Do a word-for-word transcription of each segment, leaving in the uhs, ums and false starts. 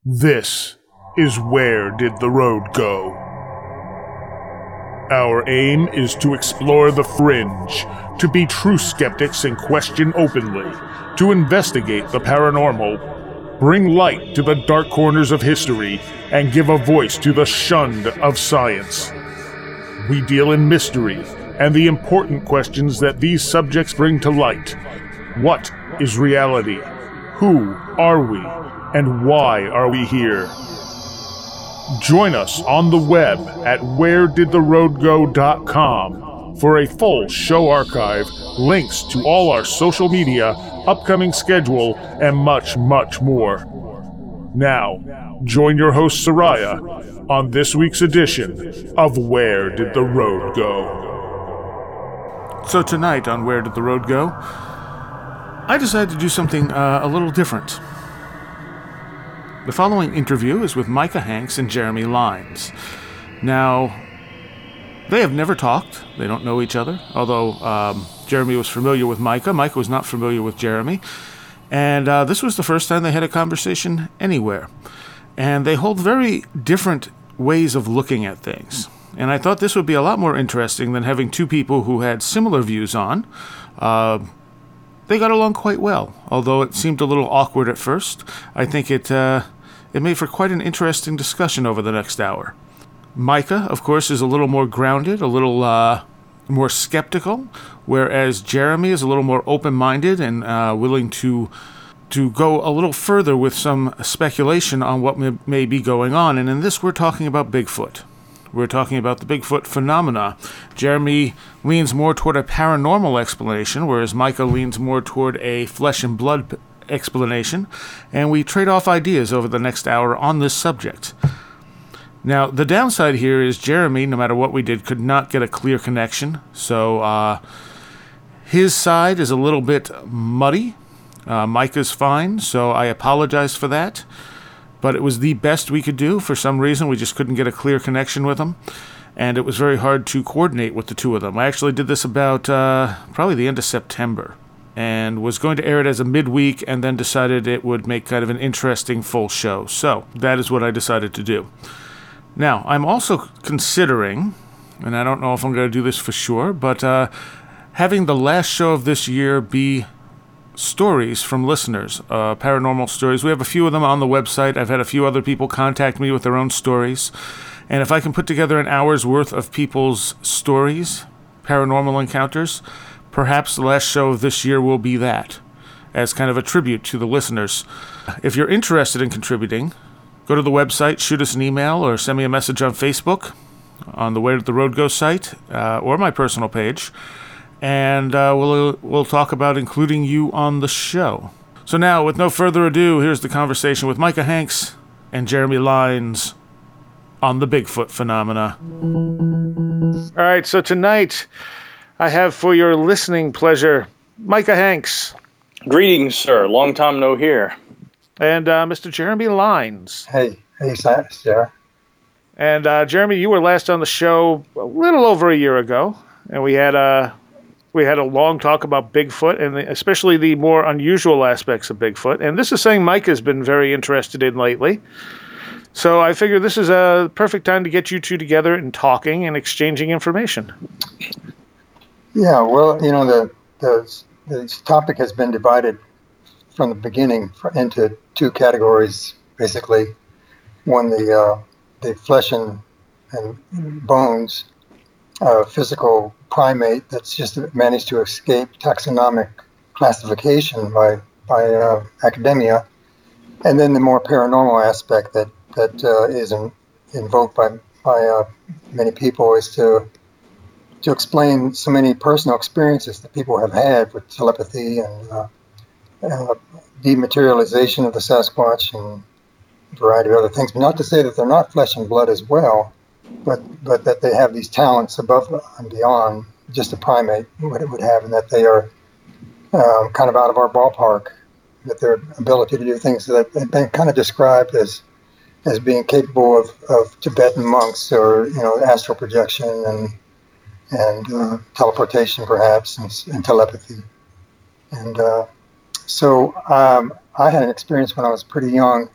This is Where Did the Road Go? Our aim is to explore the fringe, to be true skeptics and question openly, to investigate the paranormal, bring light to the dark corners of history, and give a voice to the shunned of science. We deal in mystery and the important questions that these subjects bring to light. What is reality? Who are we? And why are we here? Join us on the web at where did the road go dot com for a full show archive, links to all our social media, upcoming schedule, and much, much more. Now, join your host Soraya on this week's edition of Where Did the Road Go? So tonight on Where Did the Road Go, I decided to do something uh, a little different. The following interview is with Micah Hanks and Jeremy Lyons. Now, they have never talked. They don't know each other, although um, Jeremy was familiar with Micah. Micah was not familiar with Jeremy. And uh, this was the first time they had a conversation anywhere. And they hold very different ways of looking at things. And I thought this would be a lot more interesting than having two people who had similar views on. Uh, They got along quite well, although it seemed a little awkward at first. I think it uh, it made for quite an interesting discussion over the next hour. Micah, of course, is a little more grounded, a little uh, more skeptical, whereas Jeremy is a little more open-minded and uh, willing to to go a little further with some speculation on what may, may be going on. And in this, we're talking about Bigfoot. We're talking about the Bigfoot phenomena. Jeremy leans more toward a paranormal explanation, whereas Micah leans more toward a flesh and blood explanation, and we trade off ideas over the next hour on this subject. Now, the downside here is Jeremy, no matter what we did, could not get a clear connection, so uh, his side is a little bit muddy. Uh, Micah's fine, so I apologize for that. But it was the best we could do. For some reason, we just couldn't get a clear connection with them. And it was very hard to coordinate with the two of them. I actually did this about uh, probably the end of September. And was going to air it as a midweek and then decided it would make kind of an interesting full show. So that is what I decided to do. Now, I'm also considering, and I don't know if I'm going to do this for sure, but uh, having the last show of this year be stories from listeners, uh, paranormal stories. We have a few of them on the website. I've had a few other people contact me with their own stories. And if I can put together an hour's worth of people's stories, paranormal encounters, perhaps the last show of this year will be that, as kind of a tribute to the listeners. If you're interested in contributing, go to the website, shoot us an email, or send me a message on Facebook, on the Where Did the Road Go site, uh, or my personal page. And uh, we'll we'll talk about including you on the show. So now, with no further ado, here's the conversation with Micah Hanks and Jeremy Lyons on the Bigfoot phenomena. All right, so tonight I have for your listening pleasure Micah Hanks. Greetings, sir. Long time no hear. And uh, Mister Jeremy Lyons. Hey, hey, Sarah. And uh, Jeremy, you were last on the show a little over a year ago, and we had a... Uh, We had a long talk about Bigfoot, and especially the more unusual aspects of Bigfoot. And this is something Mike has been very interested in lately. So I figure this is a perfect time to get you two together and talking and exchanging information. Yeah, well, you know, the the, the topic has been divided from the beginning into two categories, basically. One, the uh, the flesh and, and bones, uh, physical primate that's just managed to escape taxonomic classification by by uh, academia, and then the more paranormal aspect that that uh, is in, invoked by by uh, many people is to to explain so many personal experiences that people have had with telepathy and uh, uh, dematerialization of the Sasquatch and a variety of other things. But not to say that they're not flesh and blood as well. But but that they have these talents above and beyond just a primate would would have, and that they are um, kind of out of our ballpark. That their ability to do things that have been kind of described as as being capable of, of Tibetan monks, or you know, astral projection and and uh, teleportation, perhaps, and, and telepathy. And uh, so um, I had an experience when I was pretty young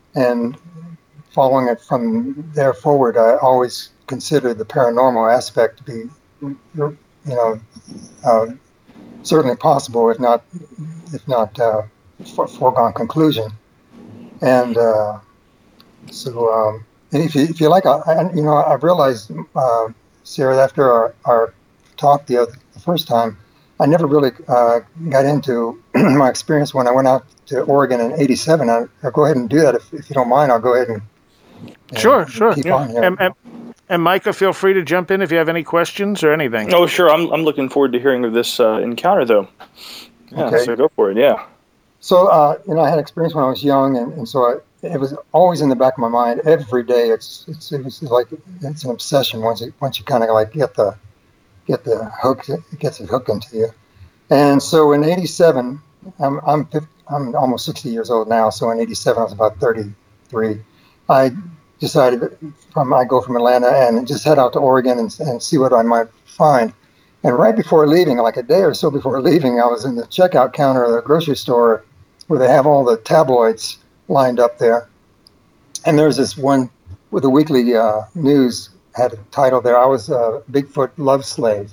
and following it from there forward, I always consider the paranormal aspect to be, you know, uh, certainly possible, if not, if not uh, for, foregone conclusion. And uh, so, um, and if you if you like, I, I, you know, I've realized, uh, Sarah, after our, our talk the other, the first time, I never really uh, got into my experience when I went out to Oregon in eighty-seven. I, I'll go ahead and do that if, if you don't mind. I'll go ahead and, and Sure, sure. keep Yeah. on here. And, and, and Micah, feel free to jump in if you have any questions or anything. Oh, sure. I'm I'm looking forward to hearing of this uh, encounter, though. Yeah, Okay. so go for it. Yeah. So, uh, you know, I had experience when I was young, and, and so I, it was always in the back of my mind every day. It's it's it's like it's an obsession once you once you kind of like get the get the hook, it gets it hooked into you. And so in eighty-seven, I'm I'm fifty, I'm almost sixty years old now. So in eighty-seven, I was about thirty-three. I decided from I go from Atlanta and just head out to Oregon and, and see what I might find. And right before leaving, like a day or so before leaving, I was in the checkout counter of the grocery store where they have all the tabloids lined up there. And there's this one with the weekly uh, news had a title there. I was a Bigfoot love slave.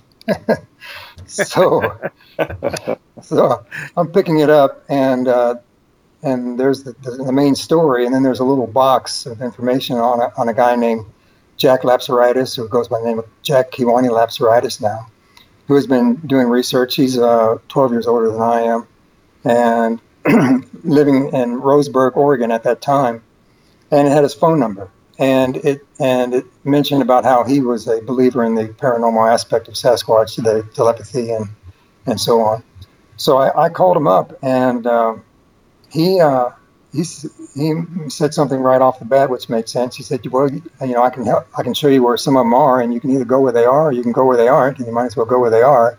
so, so I'm picking it up, and uh, and there's the, the, the main story, and then there's a little box of information on a, on a guy named Jack Lapsaritis, who goes by the name of Jack Kiwani Lapsaritis now, who has been doing research. He's uh, twelve years older than I am, and living in Roseburg, Oregon at that time, and it had his phone number, and it and it mentioned about how he was a believer in the paranormal aspect of Sasquatch, the telepathy, and and so on. So I, I called him up, and uh, he uh, he he said something right off the bat, which made sense. He said, "Well, you know, I can help, I can show you where some of them are, and you can either go where they are, or you can go where they aren't, and you might as well go where they are."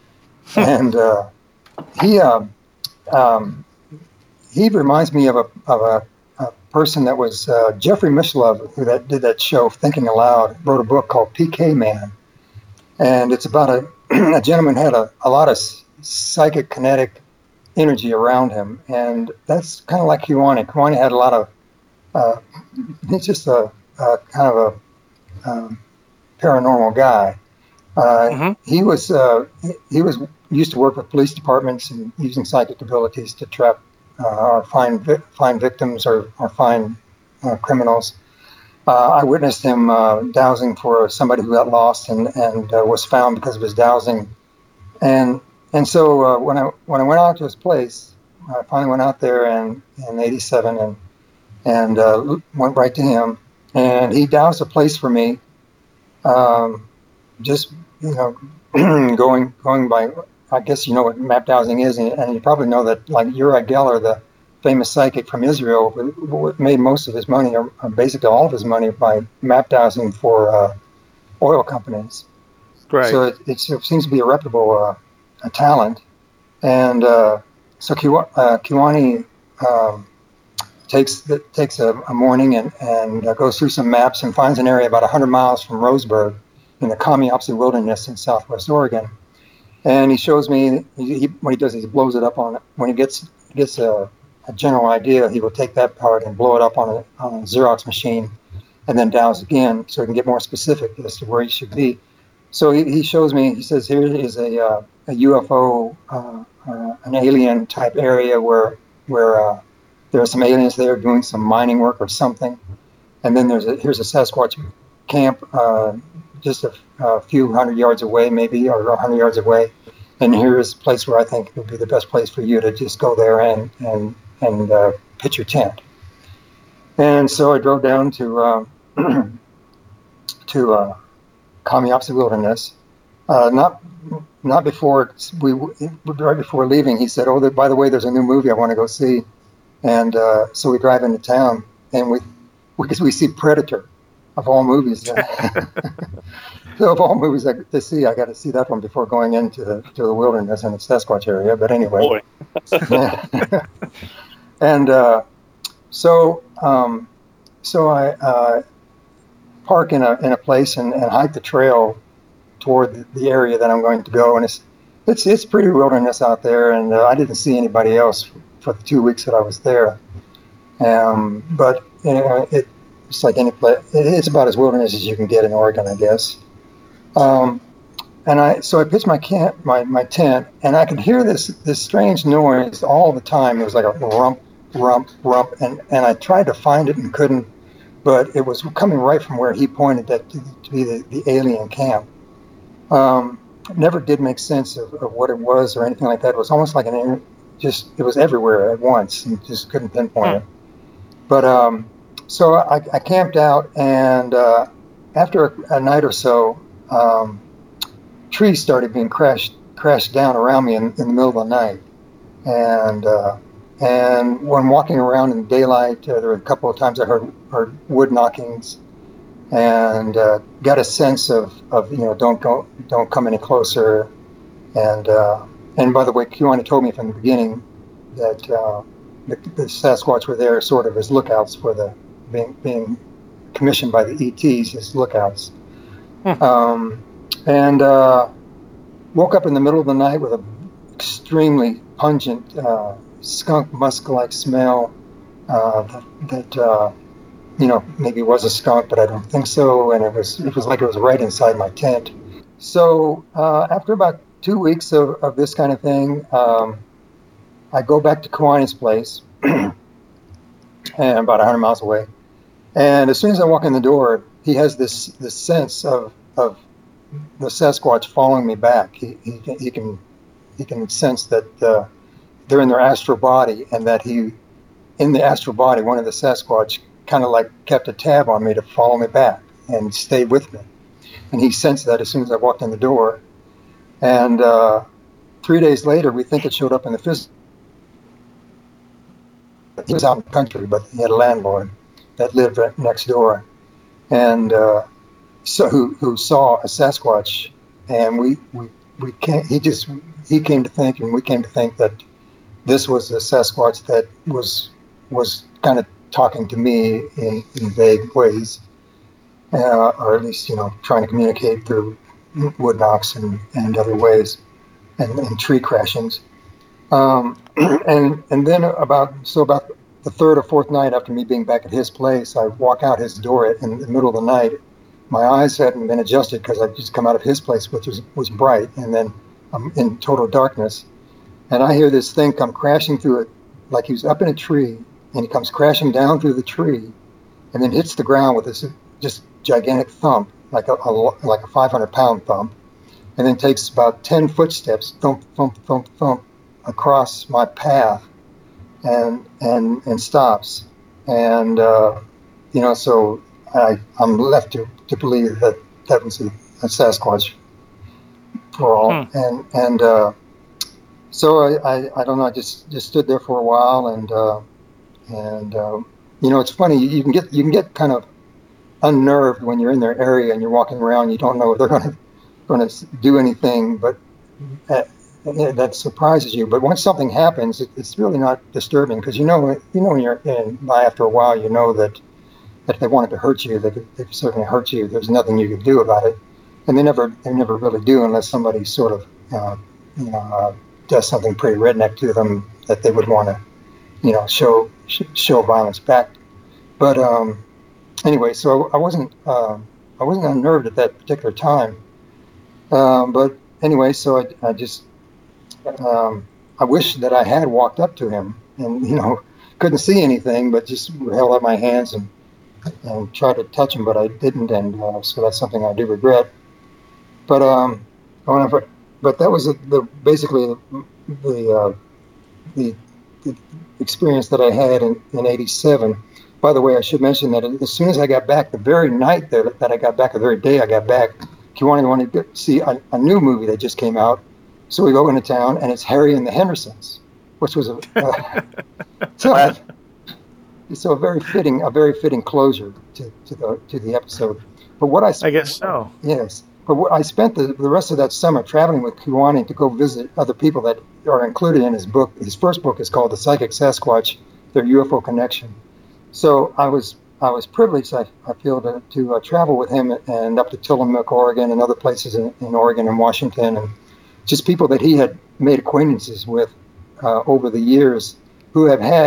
and uh, he. Uh, um, He reminds me of a of a, a person that was uh, Jeffrey Mishlove, who that did that show Thinking Aloud, wrote a book called P K Man, and it's about a, a gentleman who had a, a lot of psychic kinetic energy around him, and that's kind of like Kiwani. Kiwani had a lot of. Uh, he's just a, a kind of a um, paranormal guy. Uh, mm-hmm. He was uh, he, he was used to work with police departments and using psychic abilities to trap. Uh, or find vi- find victims or, or find uh, criminals. Uh, I witnessed him uh, dowsing for somebody who got lost and and uh, was found because of his dowsing. And and so uh, when I when I went out to his place, I finally went out there in in eighty-seven and and uh, went right to him, and he doused a place for me. Um, just you know, going going by. I guess you know what map dowsing is, and, and you probably know that, like Uri Geller, the famous psychic from Israel, who made most of his money, or basically all of his money, by map dowsing for uh, oil companies. Right. So it, it seems to be a reputable uh, a talent. And uh, so Kiwa, uh, Kiwani um, takes the, takes a, a morning and, and uh, goes through some maps and finds an area about one hundred miles from Roseburg in the Kamiapsi Wilderness in southwest Oregon. And he shows me, he, he, what he does is he blows it up on it. When he gets gets a, a general idea, he will take that part and blow it up on a, on a Xerox machine and then douse again so he can get more specific as to where he should be. So he, he shows me, he says, here is a, uh, a U F O, uh, uh, an alien type area where where uh, there are some aliens there doing some mining work or something. And then there's a, here's a Sasquatch camp, uh, just a, a few hundred yards away, maybe, or a hundred yards away. And here is a place where I think would be the best place for you to just go there and and and uh, pitch your tent. And so I drove down to uh, to uh, Kamiapsi Wilderness. Uh, not not before we right before leaving, he said, "Oh, by the way, there's a new movie I want to go see." And uh, so we drive into town, and we we we see Predator. Of all movies, so of all movies I, to see, I got to see that one before going into the to the wilderness and the Sasquatch area. But anyway, yeah. and uh, so um, so I uh, park in a in a place and, and hike the trail toward the, the area that I'm going to go, and it's it's it's pretty wilderness out there, and uh, I didn't see anybody else for the two weeks that I was there. Um, but you know, it, it's like any place. It's about as wilderness as you can get in Oregon, I guess. Um, and I so I pitched my camp, my, my tent, and I could hear this this strange noise all the time. It was like a rump, rump, rump, and, and I tried to find it and couldn't. But it was coming right from where he pointed that to, to be the, the alien camp. Um, it never did make sense of, of what it was or anything like that. It was almost like an just it was everywhere at once, and just couldn't pinpoint it. But um, so I, I camped out, and uh, after a, a night or so, um, trees started being crashed crashed down around me in, in the middle of the night, and uh, and when walking around in daylight, uh, there were a couple of times I heard heard wood knockings, and uh, got a sense of, of you know don't go don't come any closer, and uh, and by the way, Kewaunee told me from the beginning that uh, the, the Sasquatch were there sort of as lookouts for the being being commissioned by the E Ts as lookouts. Hmm. Um, and uh, woke up in the middle of the night with a extremely pungent uh, skunk musk-like smell uh, that, that uh, you know maybe was a skunk, but I don't think so. And it was it was like it was right inside my tent. So uh, after about two weeks of, of this kind of thing, um, I go back to Kewaunee's place, and about one hundred miles away. And as soon as I walk in the door, he has this this sense of of the Sasquatch following me back. He he can he can, he can sense that uh, they're in their astral body, and that he, in the astral body, one of the Sasquatch kind of like kept a tab on me to follow me back and stay with me. And he sensed that as soon as I walked in the door. And uh, three days later, we think it showed up in the physical. He was out in the country, but he had a landlord that lived right next door, and uh, so who who saw a Sasquatch, and we we we came. He just he came to think, and we came to think that this was a Sasquatch that was was kind of talking to me in, in vague ways, uh, or at least you know trying to communicate through wood knocks and, and other ways, and, and tree crashings. Um, and and then about so about the third or fourth night after me being back at his place, I walk out his door in the middle of the night. My eyes hadn't been adjusted because I'd just come out of his place, which was, was bright, and then I'm in total darkness. And I hear this thing come crashing through it, like he was up in a tree, and he comes crashing down through the tree, and then hits the ground with this just gigantic thump, like a, a like a five hundred pound thump, and then takes about ten footsteps, thump, thump, thump, thump, across my path, and and and stops, and uh, you know, so I I'm left to, to believe that that was a, a Sasquatch for all, hmm. and and uh, so I, I I don't know, I just just stood there for a while, and uh, and uh, you know, it's funny, you can get you can get kind of unnerved when you're in their area and you're walking around, you don't know if they're going to going to do anything, but uh, that surprises you. But once something happens, it, it's really not disturbing, because you know, you know, when you're in, after a while, you know that, that if they wanted to hurt you, they could, they could certainly hurt you. There's nothing you could do about it, and they never, they never really do, unless somebody sort of, uh, you know, uh, does something pretty redneck to them that they would want to, you know, show show violence back. But um, anyway, so I wasn't, uh, I wasn't unnerved at that particular time. Um, but anyway, so I, I just. Um, I wish that I had walked up to him and, you know, couldn't see anything, but just held up my hands and, and tried to touch him, but I didn't, and uh, so that's something I do regret. But um, whenever, but that was a, the basically the the, uh, the the experience that I had in, in eighty-seven. By the way, I should mention that as soon as I got back, the very night that, that I got back, the very day I got back, Kewaunee wanted to see a, a new movie that just came out. So we go into town, and it's Harry and the Hendersons, which was a uh, so, so a very fitting, a very fitting closure to, to the to the episode. But what I I guess so. Yes, but what I spent the, the rest of that summer traveling with Kewaunee to go visit other people that are included in his book. His first book is called The Psychic Sasquatch: Their U F O Connection. So I was I was privileged, I, I feel, to, to uh, travel with him and up to Tillamook, Oregon, and other places in, in Oregon and Washington, and just people that he had made acquaintances with uh, over the years, who have had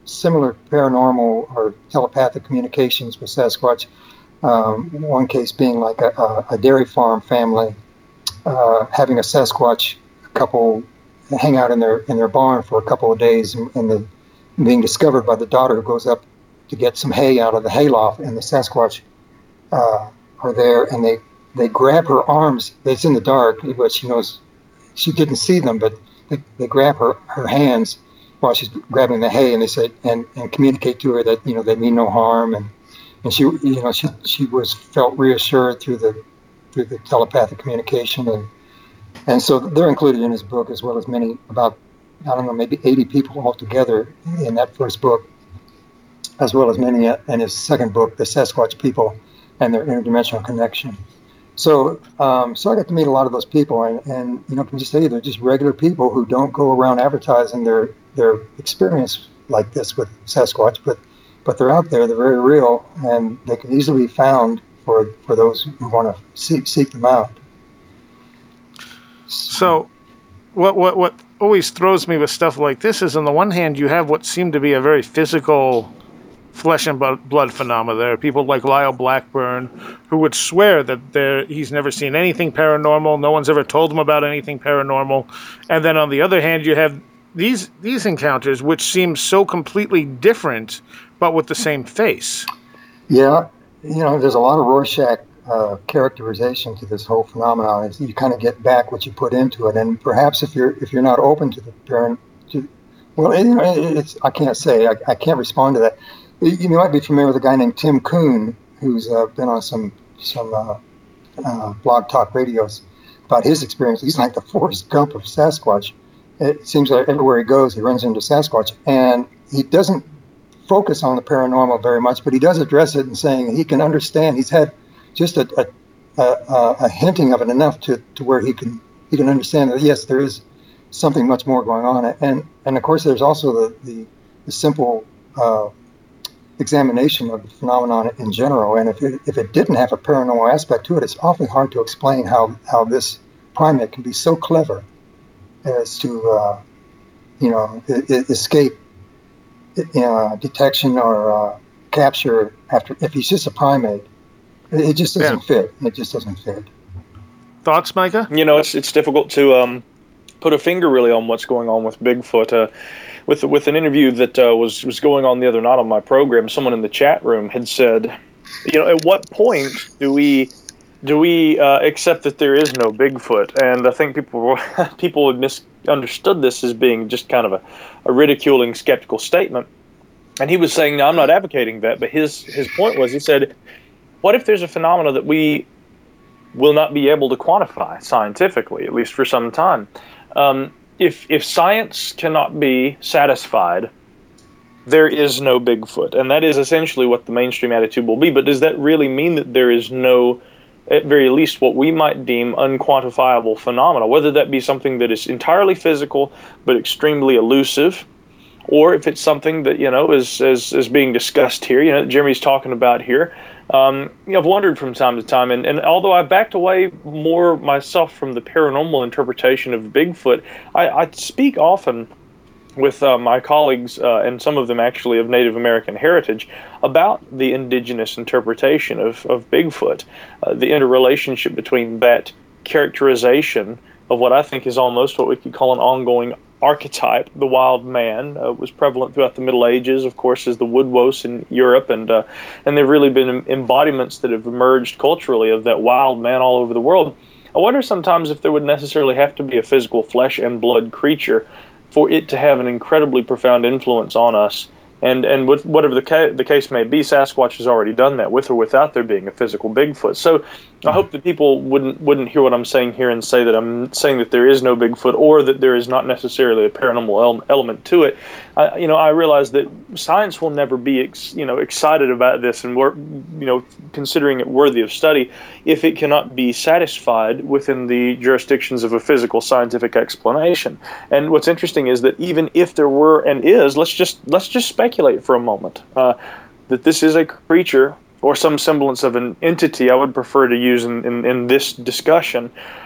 similar paranormal or telepathic communications with Sasquatch. Um, one case being like a, a, a dairy farm family uh, having a Sasquatch couple hang out in their in their barn for a couple of days, and, and the, being discovered by the daughter who goes up to get some hay out of the hayloft, and the Sasquatch uh, are there, and they, they grab her arms. It's in the dark, but she knows she didn't see them, but they, they grab her, her hands while she's grabbing the hay, and they say and, and communicate to her that, you know, they mean no harm, and and she you know she she was felt reassured through the through the telepathic communication, and and so they're included in his book, as well as many, about I don't know, maybe eighty people altogether in that first book, as well as many in his second book, The Sasquatch People and Their Interdimensional Connection. So, um, so I got to meet a lot of those people, and, and you know, can just say they're just regular people who don't go around advertising their their experience like this with Sasquatch, but but they're out there, they're very real, and they can easily be found for for those who want to seek seek them out. So, what what what always throws me with stuff like this is, on the one hand, you have what seem to be a very physical flesh and blood phenomena. There are people like Lyle Blackburn who would swear that there he's never seen anything paranormal. No one's ever told him about anything paranormal. And then on the other hand, you have these these encounters which seem so completely different, but with the same face. Yeah, you know, there's a lot of Rorschach uh, characterization to this whole phenomenon. It's, you kind of get back what you put into it, and perhaps if you're if you're not open to the parent, to, well, it, it's I can't say I, I can't respond to that. You might be familiar with a guy named Tim Kuhn, who's uh, been on some some uh, uh, blog talk radios about his experience. He's like the Forrest Gump of Sasquatch. It seems like everywhere he goes, he runs into Sasquatch, and he doesn't focus on the paranormal very much, but he does address it and saying he can understand. He's had just a a, a, a hinting of it enough to, to where he can he can understand that yes, there is something much more going on, and and of course there's also the the, the simple uh, examination of the phenomenon in general. And if it, if it didn't have a paranormal aspect to it, it's awfully hard to explain how, how this primate can be so clever as to, uh, you know, it, it escape uh, detection or uh, capture after, if he's just a primate. It, it just doesn't yeah. fit. It just doesn't fit. Thoughts, Micah? You know, it's it's difficult to um, put a finger really on what's going on with Bigfoot. Uh, With with an interview that uh, was was going on the other night on my program, someone in the chat room had said, you know, at what point do we do we uh, accept that there is no Bigfoot? And I think people people had misunderstood this as being just kind of a, a ridiculing, skeptical statement. And he was saying, no, I'm not advocating that, but his his point was, he said, what if there's a phenomena that we will not be able to quantify scientifically, at least for some time? Um, If if science cannot be satisfied, there is no Bigfoot. And that is essentially what the mainstream attitude will be. But does that really mean that there is no, at very least, what we might deem unquantifiable phenomena, whether that be something that is entirely physical but extremely elusive, or if it's something that, you know, is, is, is being discussed here, you know, that Jeremy's talking about here. Um, you know, I've wondered from time to time, and, and although I backed away more myself from the paranormal interpretation of Bigfoot, I, I speak often with uh, my colleagues, uh, and some of them actually of Native American heritage, about the indigenous interpretation of, of Bigfoot, uh, the interrelationship between that characterization of what I think is almost what we could call an ongoing archetype. The wild man uh, was prevalent throughout the Middle Ages, of course, as the Woodwose in Europe, and uh, and there've really been embodiments that have emerged culturally of that wild man all over the world. I wonder sometimes if there would necessarily have to be a physical flesh and blood creature for it to have an incredibly profound influence on us. And and with whatever the, ca- the case may be, Sasquatch has already done that, with or without there being a physical Bigfoot. So I hope that people wouldn't wouldn't hear what I'm saying here and say that I'm saying that there is no Bigfoot, or that there is not necessarily a paranormal el- element to it. I, you know, I realize that science will never be ex- you know excited about this and we're you know considering it worthy of study if it cannot be satisfied within the jurisdictions of a physical scientific explanation. And what's interesting is that even if there were and is, let's just let's just speculate for a moment uh, that this is a creature or some semblance of an entity, I would prefer to use in, in, in this discussion.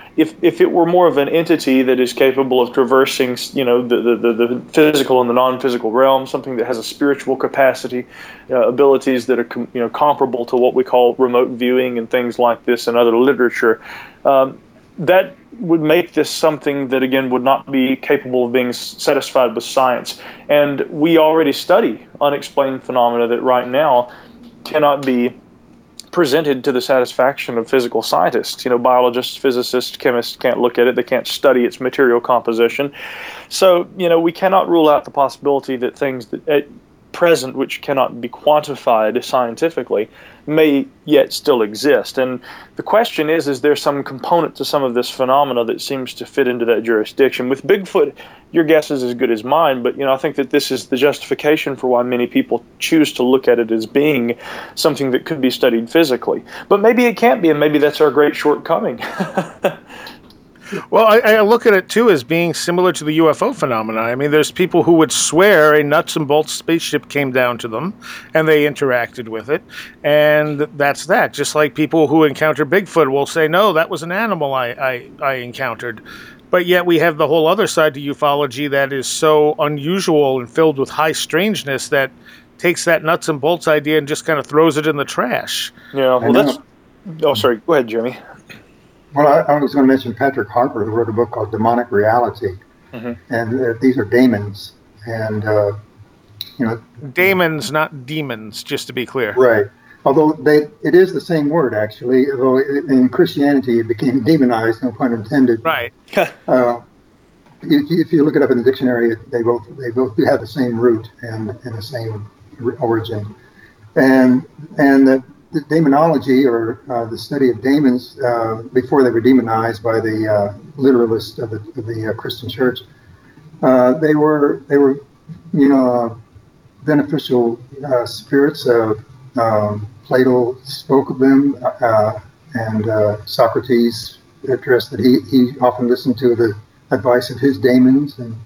if if it were more of an entity that is capable of traversing, you know, the the, the, the physical and the non-physical realm, something that has a spiritual capacity, uh, abilities that are com- you know comparable to what we call remote viewing and things like this in other literature, um, that would make this something that, again, would not be capable of being satisfied with science. And we already study unexplained phenomena that right now cannot be presented to the satisfaction of physical scientists. You know, biologists, physicists, chemists can't look at it. They can't study its material composition. So, you know, we cannot rule out the possibility that things that at present, which cannot be quantified scientifically, may yet still exist. And the question is, is there some component to some of this phenomena that seems to fit into that jurisdiction? With Bigfoot, your guess is as good as mine, but you know, I think that this is the justification for why many people choose to look at it as being something that could be studied physically. But maybe it can't be, and maybe that's our great shortcoming. Well, I, I look at it, too, as being similar to the U F O phenomena. I mean, there's people who would swear a nuts and bolts spaceship came down to them, and they interacted with it, and that's that. Just like people who encounter Bigfoot will say, no, that was an animal I, I, I encountered. But yet we have the whole other side to ufology that is so unusual and filled with high strangeness that takes that nuts and bolts idea and just kind of throws it in the trash. Yeah, well, that's... Oh, sorry. Go ahead, Jeremy. Well, I, I was going to mention Patrick Harper, who wrote a book called Demonic Reality, mm-hmm. and uh, these are daemons, and uh, you know, daemons, not demons, just to be clear. Right. Although they, it is the same word actually. Although in Christianity it became demonized, no pun intended. Right. uh, if, if you look it up in the dictionary, they both they both have the same root and, and the same origin, and and the. The demonology, or uh, the study of demons, uh, before they were demonized by the uh, literalists of the, of the uh, Christian Church, uh, they were they were, you know, uh, beneficial uh, spirits. Uh, um, Plato spoke of them, uh, and uh, Socrates addressed that he he often listened to the advice of his daemons, and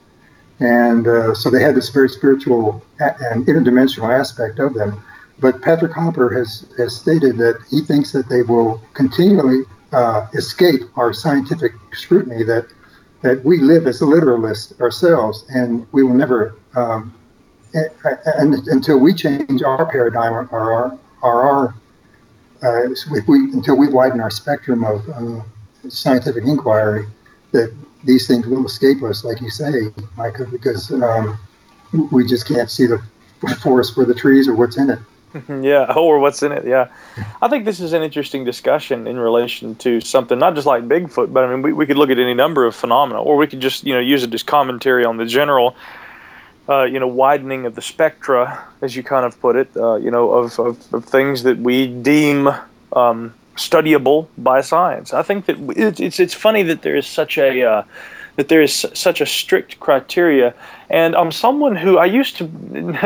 and uh, so they had this very spiritual and interdimensional aspect of them. But Patrick Harper has, has stated that he thinks that they will continually uh, escape our scientific scrutiny, that that we live as literalists ourselves, and we will never, um, and, and until we change our paradigm or our, or our uh, if we, until we widen our spectrum of uh, scientific inquiry, that these things will escape us, like you say, Micah, because um, we just can't see the forest for the trees or what's in it. Yeah, or what's in it, yeah. I think this is an interesting discussion in relation to something, not just like Bigfoot, but I mean, we, we could look at any number of phenomena, or we could just, you know, use it as commentary on the general, uh, you know, widening of the spectra, as you kind of put it, uh, you know, of, of, of things that we deem um, studyable by science. I think that it, it's it's funny that there is such a... Uh, that there is such a strict criteria. And I'm someone who I used to,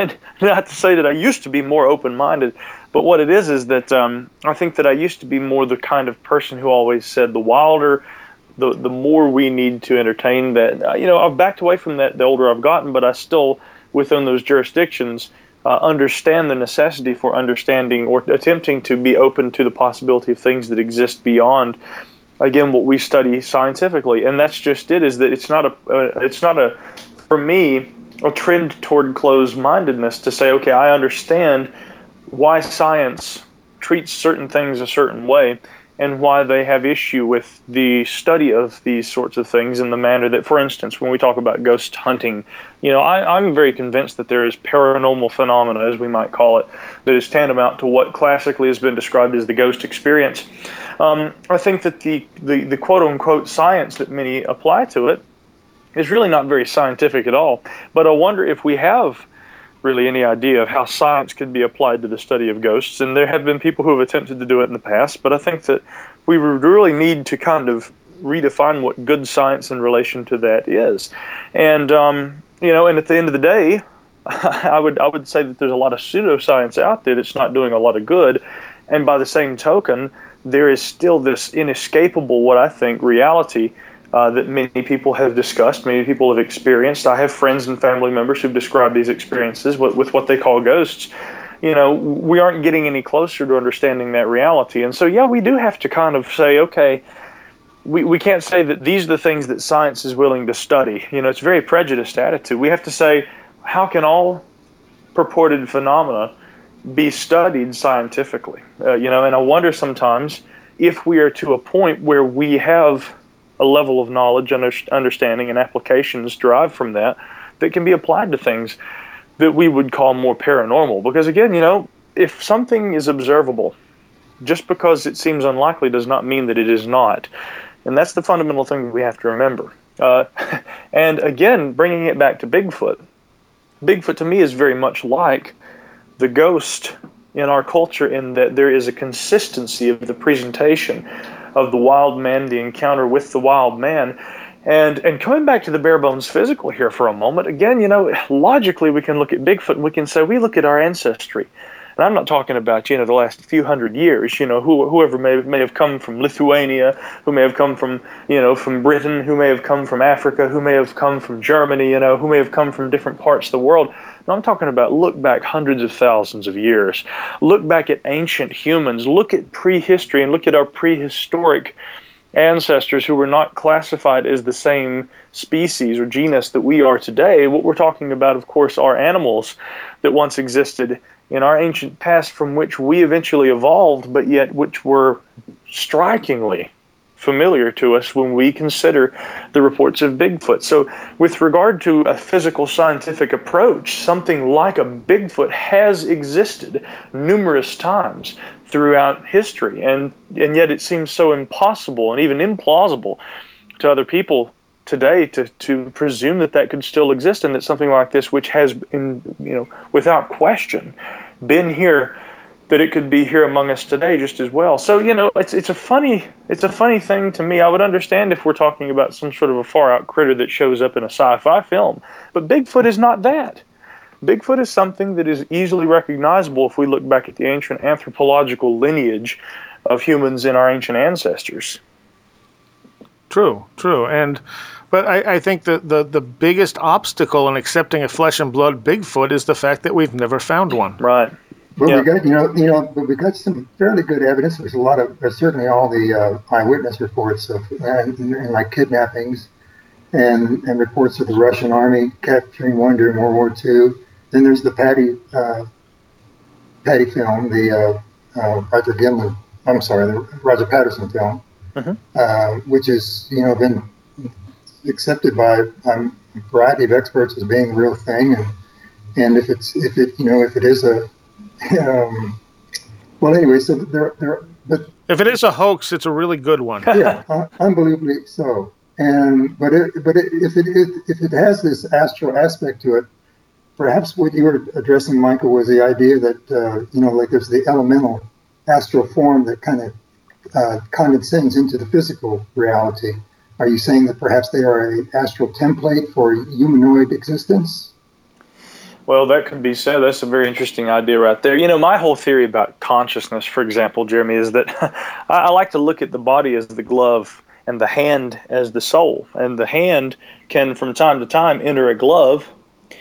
not to say that I used to be more open-minded, but what it is is that um, I think that I used to be more the kind of person who always said the wilder, the the more we need to entertain that. Uh, you know, I've backed away from that the older I've gotten, but I still, within those jurisdictions, uh, understand the necessity for understanding or attempting to be open to the possibility of things that exist beyond, again, what we study scientifically. And that's just it, is that it's not a, uh, it's not a, for me, a trend toward closed-mindedness to say, okay, I understand why science treats certain things a certain way and why they have issue with the study of these sorts of things in the manner that, for instance, when we talk about ghost hunting, you know, I, I'm very convinced that there is paranormal phenomena, as we might call it, that is tantamount to what classically has been described as the ghost experience. Um, I think that the, the, the quote-unquote science that many apply to it is really not very scientific at all. But I wonder if we have really any idea of how science could be applied to the study of ghosts. And there have been people who have attempted to do it in the past, but I think that we would really need to kind of redefine what good science in relation to that is. And, um, you know, and at the end of the day, I would I would say that there's a lot of pseudoscience out there that's not doing a lot of good. And by the same token, there is still this inescapable, what I think, reality uh, that many people have discussed, many people have experienced. I have friends and family members who've described these experiences with, with what they call ghosts. You know, we aren't getting any closer to understanding that reality. And so, yeah, we do have to kind of say, okay, we, we can't say that these are the things that science is willing to study. You know, it's a very prejudiced attitude. We have to say, how can all purported phenomena be studied scientifically? Uh, you know, and I wonder sometimes if we are to a point where we have a level of knowledge, understanding, and applications derived from that that can be applied to things that we would call more paranormal. Because again, you know, if something is observable, just because it seems unlikely does not mean that it is not. And that's the fundamental thing that we have to remember. Uh, and again, bringing it back to Bigfoot, Bigfoot to me is very much like the ghost in our culture, in that there is a consistency of the presentation of the wild man, the encounter with the wild man. And and coming back to the bare bones physical here for a moment, again, you know, logically we can look at Bigfoot and we can say, we look at our ancestry. And I'm not talking about, you know, the last few hundred years, you know, who, whoever may, may have come from Lithuania, who may have come from, you know, from Britain, who may have come from Africa, who may have come from Germany, you know, who may have come from different parts of the world. No, I'm talking about look back hundreds of thousands of years. Look back at ancient humans. Look at prehistory and look at our prehistoric ancestors who were not classified as the same species or genus that we are today. What we're talking about, of course, are animals that once existed in our ancient past, from which we eventually evolved, but yet which were strikingly familiar to us when we consider the reports of Bigfoot. So with regard to a physical scientific approach, something like a Bigfoot has existed numerous times throughout history, and, and yet it seems so impossible and even implausible to other people today to, to presume that that could still exist, and that something like this, which has, in, you know, without question, been here, that it could be here among us today just as well. So, you know, it's it's a funny it's a funny thing to me. I would understand if we're talking about some sort of a far out critter that shows up in a sci-fi film, but Bigfoot is not that. Bigfoot is something that is easily recognizable if we look back at the ancient anthropological lineage of humans in our ancient ancestors. True, true. And but I, I think that the, the biggest obstacle in accepting a flesh and blood Bigfoot is the fact that we've never found one. Right. Well, yeah. we got you know you know, but we got some fairly good evidence. There's a lot of, there's certainly all the uh, eyewitness reports of and, and like kidnappings, and and reports of the Russian army capturing one during World War Two. Then there's the Patty uh, Patty film, the uh, uh, Roger Gimlin. I'm sorry, the Roger Patterson film, mm-hmm. uh, which is you know been accepted by um, a variety of experts as being a real thing, and and if it's if it you know if it is a um, well anyway, so there there but if it is a hoax, it's a really good one. Yeah, uh, unbelievably so. And but it, but it, if it if it has this astral aspect to it, perhaps what you were addressing, Michael, was the idea that uh, you know like there's the elemental astral form that kind of uh, condescends into the physical reality. Are you saying that perhaps they are an astral template for humanoid existence? Well, that could be said. That's a very interesting idea right there. You know, my whole theory about consciousness, for example, Jeremy, is that I, I like to look at the body as the glove and the hand as the soul. And the hand can, from time to time, enter a glove,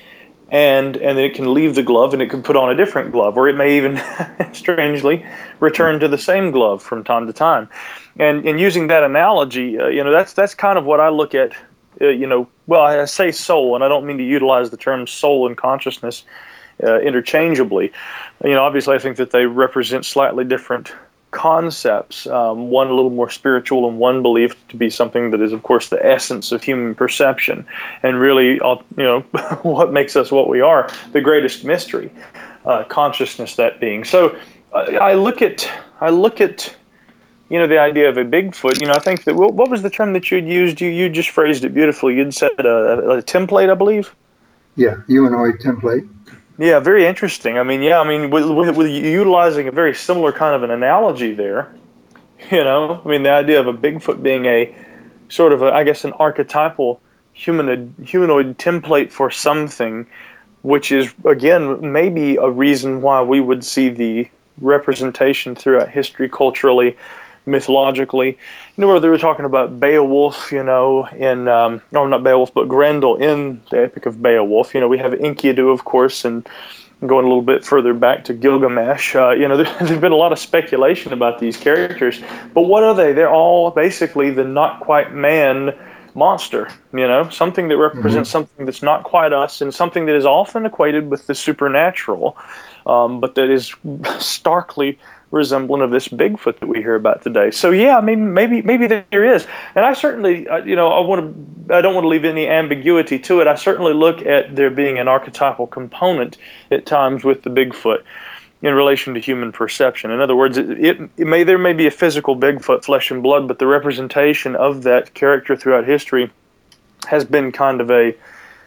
and and it can leave the glove and it can put on a different glove, or it may even, strangely, return to the same glove from time to time. And and using that analogy, uh, you know, that's that's kind of what I look at. Uh, you know, well, I say soul, and I don't mean to utilize the terms soul and consciousness uh, interchangeably. You know, obviously, I think that they represent slightly different concepts. Um, one a little more spiritual, and one believed to be something that is, of course, the essence of human perception, and really, you know, what makes us what we are, the greatest mystery, uh, consciousness. That being so, uh, I look at, I look at. You know, the idea of a Bigfoot, you know, I think that, what was the term that you'd used? You you just phrased it beautifully. You'd said a, a template, I believe? Yeah, humanoid template. Yeah, very interesting. I mean, yeah, I mean, with, with, with utilizing a very similar kind of an analogy there, you know, I mean, the idea of a Bigfoot being a sort of, a, I guess, an archetypal humanoid, humanoid template for something, which is, again, maybe a reason why we would see the representation throughout history, culturally, mythologically, you know, where they were talking about Beowulf, you know, in, um, no, not Beowulf, but Grendel in the Epic of Beowulf. You know, we have Enkidu, of course, and going a little bit further back to Gilgamesh, uh, you know, there, there's been a lot of speculation about these characters. But what are they? They're all basically the not quite man monster, you know, something that represents mm-hmm. something that's not quite us, and something that is often equated with the supernatural, um, but that is starkly resemblant of this Bigfoot that we hear about today. So yeah, I mean, maybe maybe there is, and I certainly, uh, you know, I want to, I don't want to leave any ambiguity to it. I certainly look at there being an archetypal component at times with the Bigfoot in relation to human perception. In other words, it, it, it may there may be a physical Bigfoot, flesh and blood, but the representation of that character throughout history has been kind of a,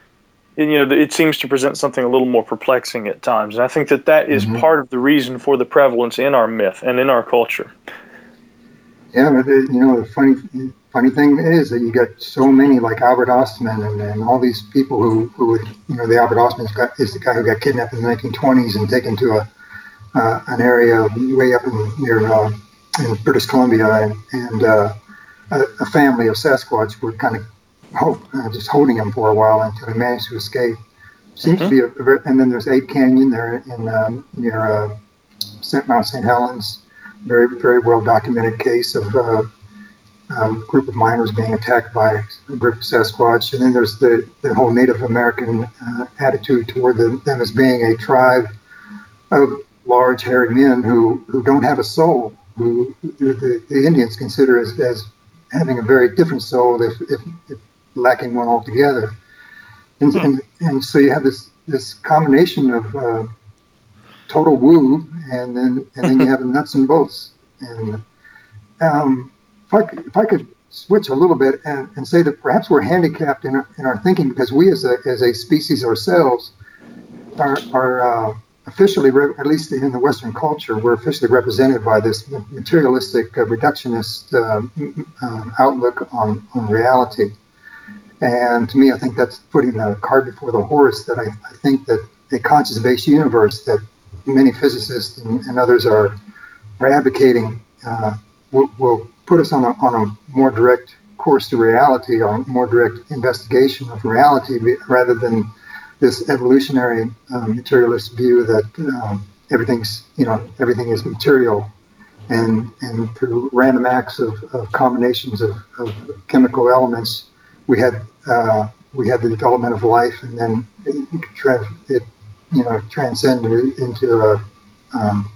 you know, it seems to present something a little more perplexing at times. And I think that that is mm-hmm. part of the reason for the prevalence in our myth and in our culture. Yeah, but the, you know, the funny funny thing is that you got so many like Albert Ostman and, and all these people who, who would, you know, the Albert Ostman is the guy who got kidnapped in the nineteen twenties and taken to a uh, an area way up in, near uh, in British Columbia, and, and uh, a, a family of Sasquatch were kind of Oh, uh, just holding him for a while until he managed to escape. Seems mm-hmm. to be a, a very, and then there's Ape Canyon there in um, near uh, Mount Saint Helens. Very, very well documented case of uh, a group of miners being attacked by a group of Sasquatch. And then there's the, the whole Native American uh, attitude toward the, them as being a tribe of large, hairy men who, who don't have a soul, who the, the Indians consider as, as having a very different soul, if, if, if lacking one altogether. And, hmm. and and so you have this this combination of uh, total woo, and then and then you have the nuts and bolts. And um, if I if I could switch a little bit and, and say that perhaps we're handicapped in our, in our thinking, because we as a as a species ourselves are are uh, officially, re- at least in the Western culture, we're officially represented by this materialistic, uh, reductionist uh, uh, outlook on, on reality. And to me, I think that's putting the cart before the horse, that I, I think that a conscious-based universe that many physicists and, and others are, are advocating uh, will, will put us on a, on a more direct course to reality, or more direct investigation of reality, rather than this evolutionary um, materialist view that um, everything's, you know, everything is material, and and through random acts of, of combinations of, of chemical elements, we had uh, we had the development of life, and then it, it you know transcended into a, um,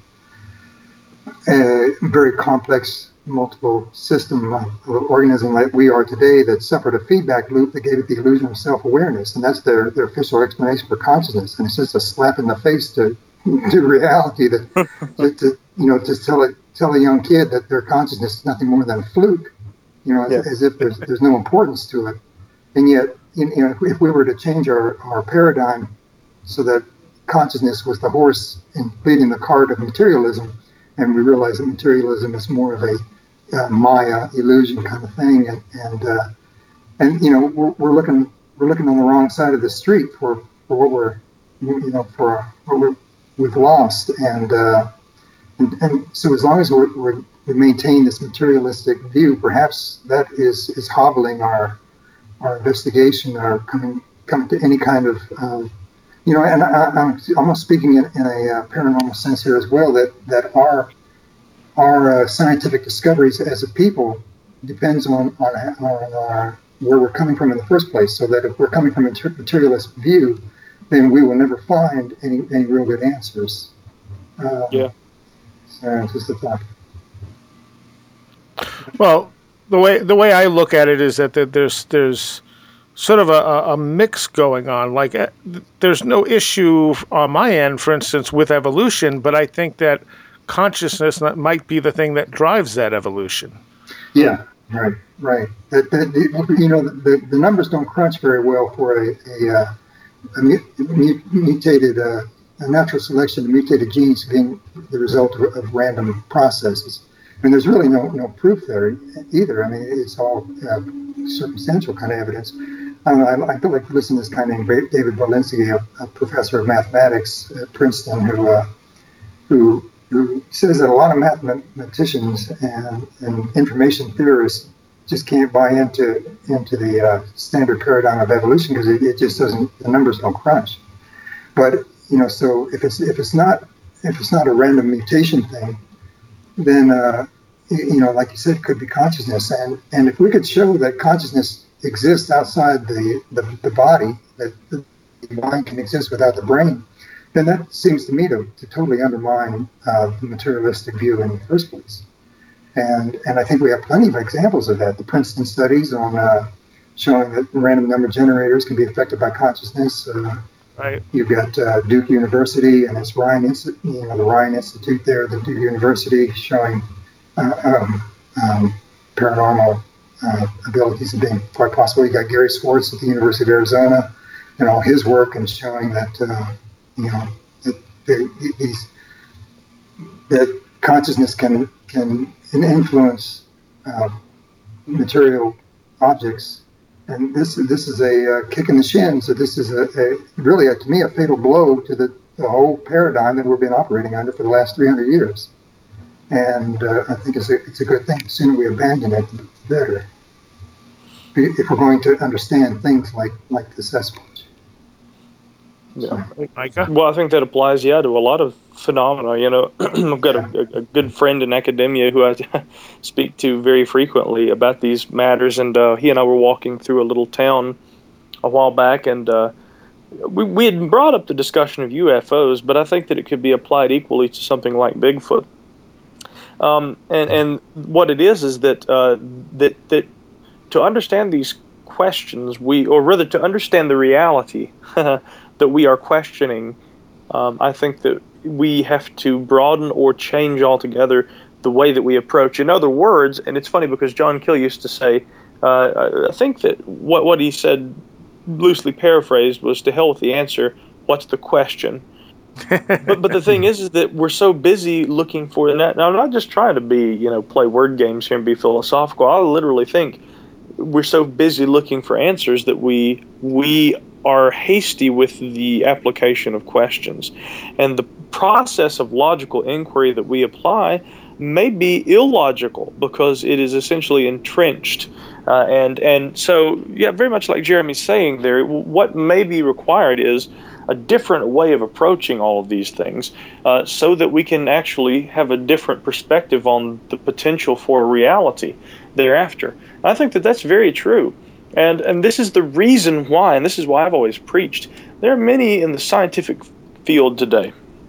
a very complex, multiple system of, of organism like we are today, that suffered a feedback loop that gave it the illusion of self-awareness, and that's their, their official explanation for consciousness. And it's just a slap in the face to to reality, that to, to you know to tell it tell a young kid that their consciousness is nothing more than a fluke, you know, yeah. as, as if there's there's no importance to it. And yet, you know, if we, if we were to change our, our paradigm so that consciousness was the horse in leading the cart of materialism, and we realize that materialism is more of a uh, Maya illusion kind of thing, and and, uh, and you know we're, we're looking we're looking on the wrong side of the street for, for what we're you know for what we're, we've lost, and, uh, and and so as long as we're, we're, we maintain this materialistic view, perhaps that is is hobbling our our investigation, or coming coming to any kind of uh, you know, and I, I'm almost speaking in, in a uh, paranormal sense here as well, that that our our uh, scientific discoveries as a people depends on on, on our, where we're coming from in the first place. So that if we're coming from a materialist view, then we will never find any, any real good answers. Um, yeah. So it's just a thought. Well, the way the way I look at it is that there's there's sort of a, a mix going on. Like, uh, there's no issue on my end, for instance, with evolution, but I think that consciousness might be the thing that drives that evolution. Yeah, right, right. The, the, the, you know, the, the numbers don't crunch very well for a, a, uh, a mutated, uh, a natural selection of mutated genes being the result of, of random processes. And there's really no no proof there either. I mean, it's all uh, circumstantial kind of evidence. I don't know, I, I feel like listening to this guy named David Walensky, a, a professor of mathematics at Princeton, who uh, who who says that a lot of mathematicians and, and information theorists just can't buy into into the uh, standard paradigm of evolution, because it, it just doesn't, the numbers don't crunch. But you know, so if it's if it's not if it's not a random mutation thing, then uh, you know, like you said, it could be consciousness. And and if we could show that consciousness exists outside the the, the body, that the mind can exist without the brain, then that seems to me to, to totally undermine uh, the materialistic view in the first place. And and I think we have plenty of examples of that. The Princeton studies on uh, showing that random number generators can be affected by consciousness. Uh, right. You've got uh, Duke University and its Ryan Institute, you know, the Ryan Institute there, the Duke University, showing uh, um, um, paranormal uh, abilities as being quite possible. You got Gary Schwartz at the University of Arizona, and all his work and showing that uh, you know that they, these that consciousness can can influence uh, material objects, and this this is a uh, kick in the shin. So this is a, a really a, to me a fatal blow to the, the whole paradigm that we've been operating under for the last three hundred years. And uh, I think it's a it's a good thing. The sooner we abandon it, the better. If we're going to understand things like like the Sasquatch. Yeah. Well, I think that applies, yeah, to a lot of phenomena. You know, I've got a, a good friend in academia who I speak to very frequently about these matters, and uh, he and I were walking through a little town a while back, and uh, we, we had brought up the discussion of U F Os, but I think that it could be applied equally to something like Bigfoot. Um, and, and what it is is that uh, that that to understand these questions, we, or rather to understand the reality that we are questioning, um, I think that we have to broaden or change altogether the way that we approach. In other words, and it's funny because John Keel used to say, uh, I think that what, what he said, loosely paraphrased, was to hell with the answer, what's the question? but but the thing is, is that we're so busy looking for that. Now, I'm not just trying to be, you know, play word games here and be philosophical. I literally think we're so busy looking for answers that we we are hasty with the application of questions. And the process of logical inquiry that we apply may be illogical because it is essentially entrenched. Uh, and, and so, yeah, very much like Jeremy's saying there, what may be required is a different way of approaching all of these things uh, so that we can actually have a different perspective on the potential for reality thereafter. I think that that's very true. And and this is the reason why, and this is why I've always preached, there are many in the scientific field today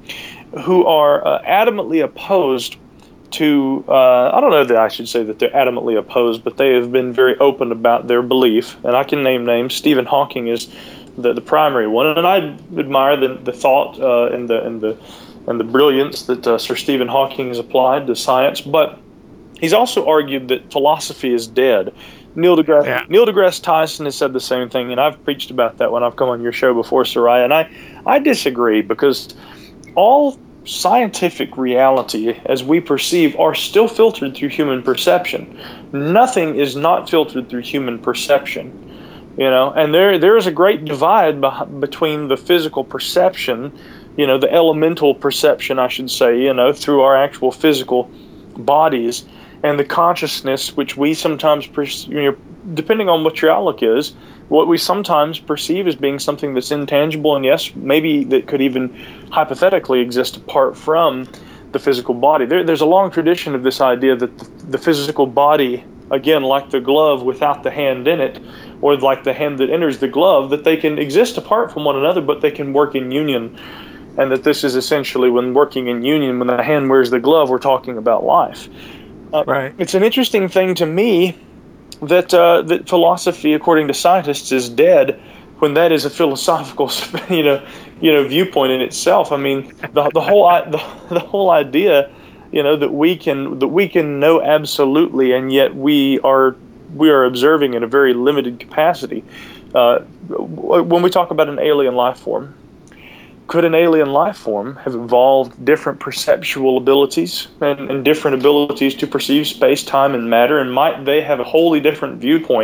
who are uh, adamantly opposed to, uh, I don't know that I should say that they're adamantly opposed, but they have been very open about their belief. And I can name names. Stephen Hawking is the, the primary one, and I admire the, the thought uh, and the and the and the brilliance that uh, Sir Stephen Hawking has applied to science. But he's also argued that philosophy is dead. Neil deGrasse, yeah. Neil deGrasse Tyson has said the same thing, and I've preached about that when I've come on your show before, Soraya, and I, I disagree because all scientific reality as we perceive are still filtered through human perception. Nothing is not filtered through human perception, you know, and there there is a great divide beh- between the physical perception, you know, the elemental perception, I should say, you know, through our actual physical bodies, and the consciousness, which we sometimes, perceive, you know, depending on what your outlook is, what we sometimes perceive as being something that's intangible, and yes, maybe that could even hypothetically exist apart from the physical body. There, there's a long tradition of this idea that the, the physical body, again, like the glove without the hand in it, or like the hand that enters the glove, that they can exist apart from one another, but they can work in union. And that this is essentially, when working in union, when the hand wears the glove, we're talking about life. Uh, right. It's an interesting thing to me that uh, that philosophy, according to scientists, is dead, when that is a philosophical, you know, you know, viewpoint in itself. I mean, the the whole the, the whole idea, you know, that we can that we can know absolutely, and yet we are we are observing in a very limited capacity. Uh, when we talk about an alien life form. Could an alien life form have evolved different perceptual abilities and, and different abilities to perceive space, time, and matter? And might they have a wholly different viewpoint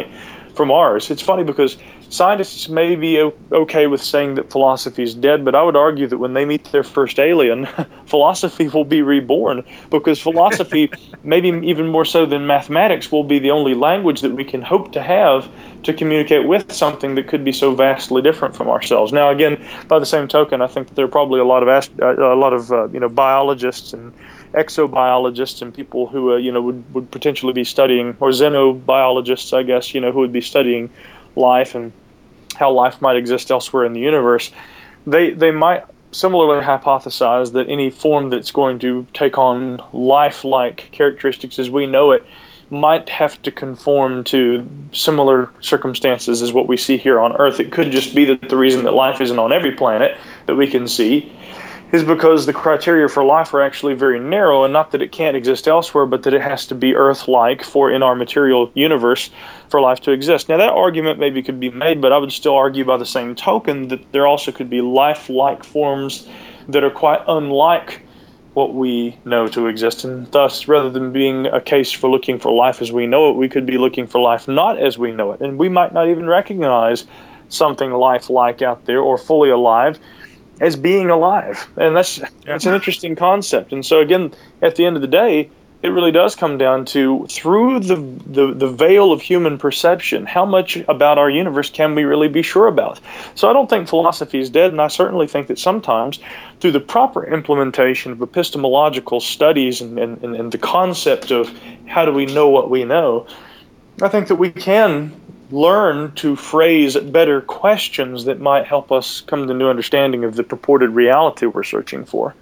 from ours. It's funny because scientists may be o- okay with saying that philosophy is dead, but I would argue that when they meet their first alien, philosophy will be reborn, because philosophy, maybe even more so than mathematics, will be the only language that we can hope to have to communicate with something that could be so vastly different from ourselves. Now, again, by the same token, I think that there are probably a lot of ast- uh, a lot of uh, you know biologists and exobiologists and people who uh, you know would, would potentially be studying, or xenobiologists, I guess, you know, who would be studying life and how life might exist elsewhere in the universe. They they might similarly hypothesize that any form that's going to take on life-like characteristics as we know it might have to conform to similar circumstances as what we see here on Earth. It could just be that the reason that life isn't on every planet that we can see is because the criteria for life are actually very narrow, and not that it can't exist elsewhere, but that it has to be Earth-like for in our material universe for life to exist. Now, that argument maybe could be made, but I would still argue by the same token that there also could be life-like forms that are quite unlike what we know to exist, and thus, rather than being a case for looking for life as we know it, we could be looking for life not as we know it, and we might not even recognize something life-like out there or fully alive as being alive. And that's that's an interesting concept. And so again, at the end of the day, it really does come down to, through the, the, the veil of human perception, how much about our universe can we really be sure about? So I don't think philosophy is dead, and I certainly think that sometimes, through the proper implementation of epistemological studies and, and, and the concept of how do we know what we know, I think that we can learn to phrase better questions that might help us come to a new understanding of the purported reality we're searching for.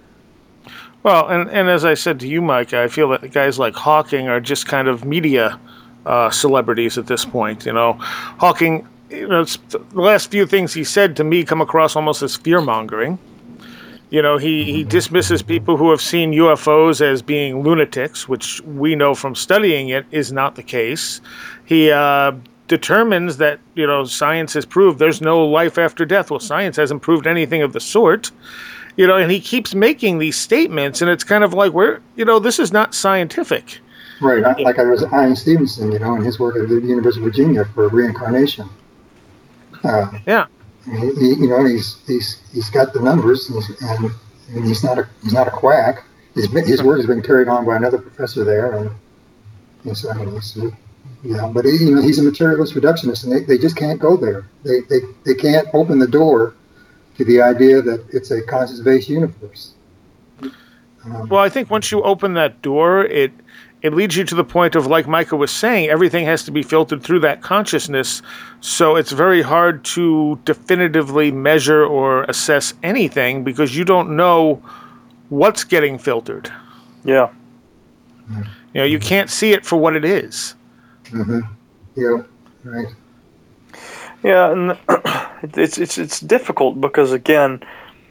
Well, and, and as I said to you, Mike, I feel that guys like Hawking are just kind of media uh, celebrities at this point. You know, Hawking, you know, the last few things he said to me come across almost as fear-mongering. You know, he, he dismisses people who have seen U F Os as being lunatics, which we know from studying it is not the case. He uh, determines that, you know, science has proved there's no life after death. Well, science hasn't proved anything of the sort. You know, and he keeps making these statements, and it's kind of like, we're, you know, this is not scientific. Right, like I was Ian Stevenson, you know, and his work at the University of Virginia for reincarnation. Uh, yeah. He, he, you know, he's he's he's got the numbers, and he's, and, and he's not a he's not a quack. His his work has been carried on by another professor there, and, and so, so yeah. But he, you know, he's a materialist reductionist, and they, they just can't go there. They they they can't open the door to the idea that it's a conscious-based universe. Um, well, I think once you open that door, it it leads you to the point of, like Micah was saying, everything has to be filtered through that consciousness. So it's very hard to definitively measure or assess anything because you don't know what's getting filtered. Yeah. You know, you can't see it for what it is. Mm-hmm. Yeah, right. Yeah, and it's it's it's difficult because, again,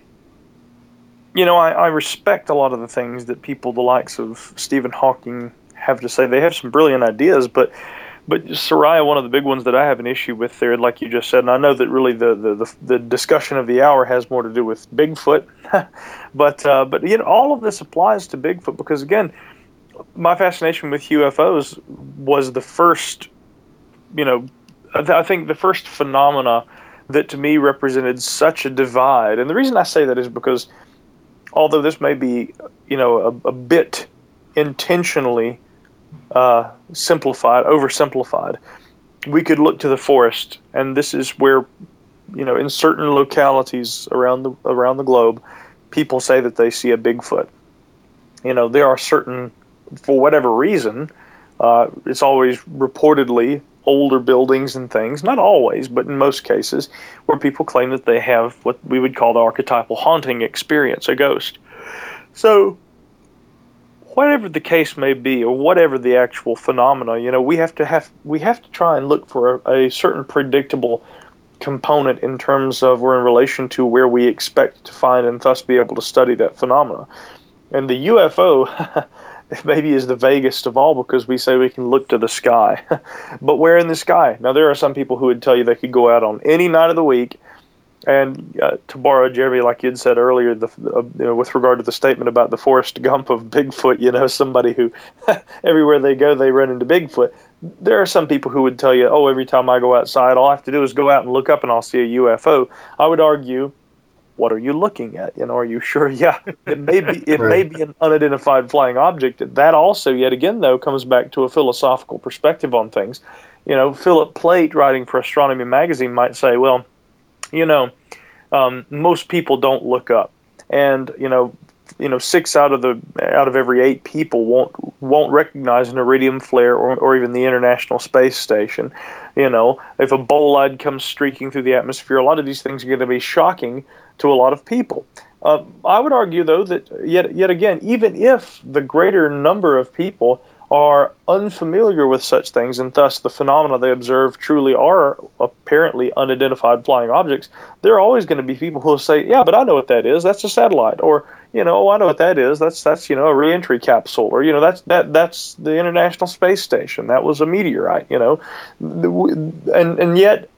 you know, I, I respect a lot of the things that people the likes of Stephen Hawking have to say. They have some brilliant ideas, but but Soraya, one of the big ones that I have an issue with there, like you just said, and I know that really the the, the, the discussion of the hour has more to do with Bigfoot, but uh, but you know, all of this applies to Bigfoot because, again, my fascination with U F Os was the first, you know, I, th- I think the first phenomena that to me represented such a divide. And the reason I say that is because, although this may be, you know, a, a bit intentionally uh, simplified, oversimplified, we could look to the forest, and this is where, you know, in certain localities around the around the globe, people say that they see a Bigfoot. You know, there are certain, for whatever reason, uh, it's always reportedly older buildings and things, not always, but in most cases, where people claim that they have what we would call the archetypal haunting experience, a ghost. So, whatever the case may be, or whatever the actual phenomena, you know, we have to have we have to try and look for a, a certain predictable component in terms of or in relation to where we expect to find and thus be able to study that phenomena. And the U F O maybe is the vaguest of all because we say we can look to the sky. But where in the sky? Now, there are some people who would tell you they could go out on any night of the week. And uh, to borrow, Jeremy, like you'd said earlier, the, uh, you know, with regard to the statement about the Forrest Gump of Bigfoot, you know, somebody who everywhere they go, they run into Bigfoot. there are some people who would tell you, oh, every time I go outside, all I have to do is go out and look up and I'll see a U F O. I would argue, what are you looking at? You know, are you sure? Yeah, it may be, it Right. may be an unidentified flying object. That also, yet again, though, comes back to a philosophical perspective on things. You know, Philip Plait, writing for Astronomy Magazine, might say, well, you know, um, most people don't look up, and you know, you know, six out of the out of every eight people won't won't recognize an iridium flare or, or even the International Space Station. You know, if a bolide comes streaking through the atmosphere, a lot of these things are going to be shocking to a lot of people. Uh, I would argue, though, that yet yet again, even if the greater number of people are unfamiliar with such things, and thus the phenomena they observe truly are apparently unidentified flying objects, there are always going to be people who will say, yeah, but I know what that is. That's a satellite. Or, you know, oh, I know what that is. That's, that's you know, a reentry capsule. Or, you know, that's that that's the International Space Station. That was a meteorite, you know. And, and yet,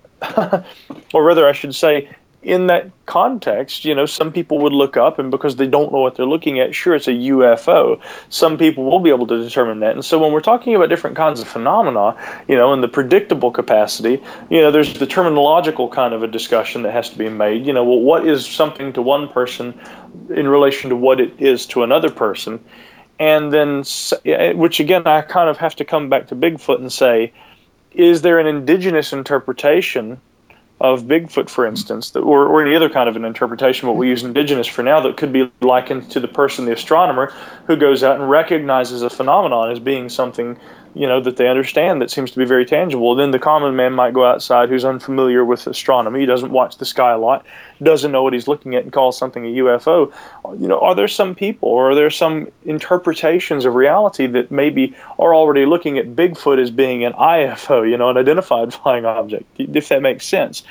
or rather I should say, in that context, you know, some people would look up, and because they don't know what they're looking at, sure, it's a U F O. Some people will be able to determine that. And so when we're talking about different kinds of phenomena, you know, in the predictable capacity, you know, there's the terminological kind of a discussion that has to be made. You know, well, what is something to one person in relation to what it is to another person? And then, which again, I kind of have to come back to Bigfoot and say, is there an indigenous interpretation of Bigfoot, for instance, that, or, or any other kind of an interpretation, but we use indigenous for now, that could be likened to the person, the astronomer, who goes out and recognizes a phenomenon as being something, you know, that they understand that seems to be very tangible. Then the common man might go outside who's unfamiliar with astronomy, doesn't watch the sky a lot, doesn't know what he's looking at, and calls something a U F O. You know, are there some people, or are there some interpretations of reality that maybe are already looking at Bigfoot as being an I F O, you know, an identified flying object, if that makes sense?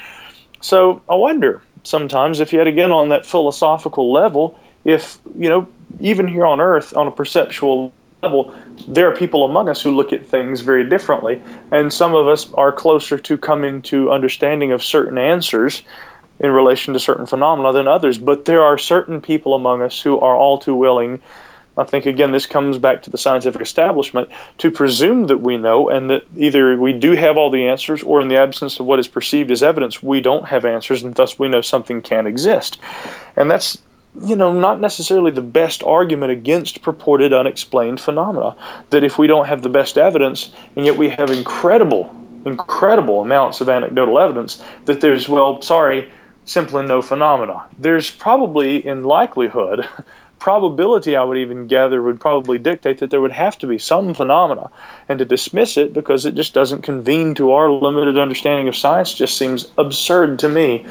So I wonder sometimes if, yet again, on that philosophical level, if, you know, even here on Earth, on a perceptual level, there are people among us who look at things very differently, and some of us are closer to coming to understanding of certain answers in relation to certain phenomena than others. But there are certain people among us who are all too willing, I think, again, this comes back to the scientific establishment, to presume that we know, and that either we do have all the answers, or in the absence of what is perceived as evidence, we don't have answers, and thus we know something can't exist. And that's, you know, not necessarily the best argument against purported unexplained phenomena. That if we don't have the best evidence, and yet we have incredible, incredible amounts of anecdotal evidence, that there's, well, sorry, simply no phenomena. There's probably, in likelihood, probability, I would even gather, would probably dictate that there would have to be some phenomena. And to dismiss it because it just doesn't convene to our limited understanding of science just seems absurd to me.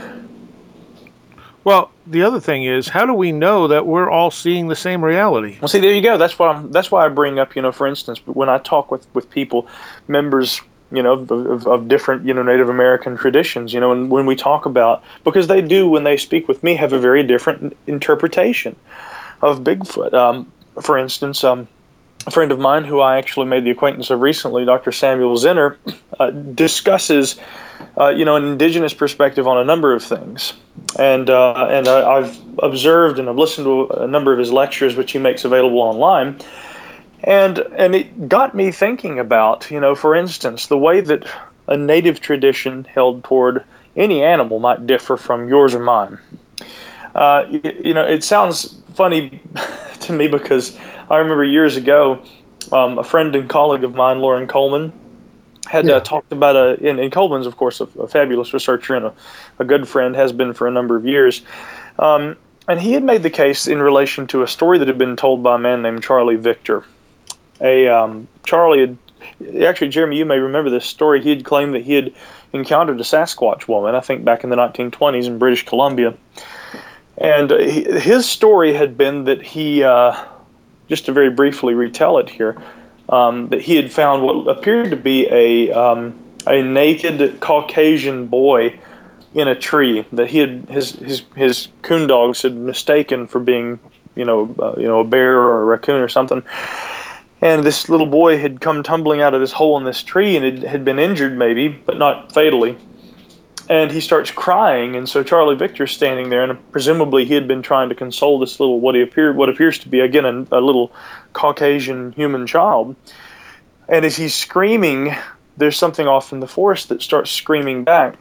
Well, the other thing is, how do we know that we're all seeing the same reality? Well, see, there you go. That's why I'm, that's why I bring up, you know, for instance, when I talk with, with people, members, you know, of, of, of different, you know, Native American traditions, you know, and when we talk about, because they do, when they speak with me, have a very different interpretation of Bigfoot. Um, for instance, um, a friend of mine who I actually made the acquaintance of recently, Doctor Samuel Zinner, uh, discusses, uh, you know, an indigenous perspective on a number of things. And uh, and I, I've observed and I've listened to a number of his lectures, which he makes available online. And and it got me thinking about, you know, for instance, the way that a native tradition held toward any animal might differ from yours or mine. Uh, you, you know, it sounds funny to me because I remember years ago, um, a friend and colleague of mine, Lauren Coleman, had Yeah. uh, talked about a, and, and Coleman's, of course, a, a fabulous researcher and a, a good friend, has been for a number of years. Um, and he had made the case in relation to a story that had been told by a man named Charlie Victor. A um, Charlie had, actually, Jeremy, you may remember this story. He had claimed that he had encountered a Sasquatch woman, I think back in the nineteen twenties in British Columbia. And he, his story had been that he, uh, just to very briefly retell it here, um, that he had found what appeared to be a um, a naked Caucasian boy in a tree that he had his his his coon dogs had mistaken for being, you know, uh, you know, a bear or a raccoon or something. And this little boy had come tumbling out of this hole in this tree and it had been injured maybe, but not fatally. And he starts crying, and so Charlie Victor's standing there, and presumably he had been trying to console this little, what he appeared, what appears to be, again, a, a little Caucasian human child. And as he's screaming, there's something off in the forest that starts screaming back,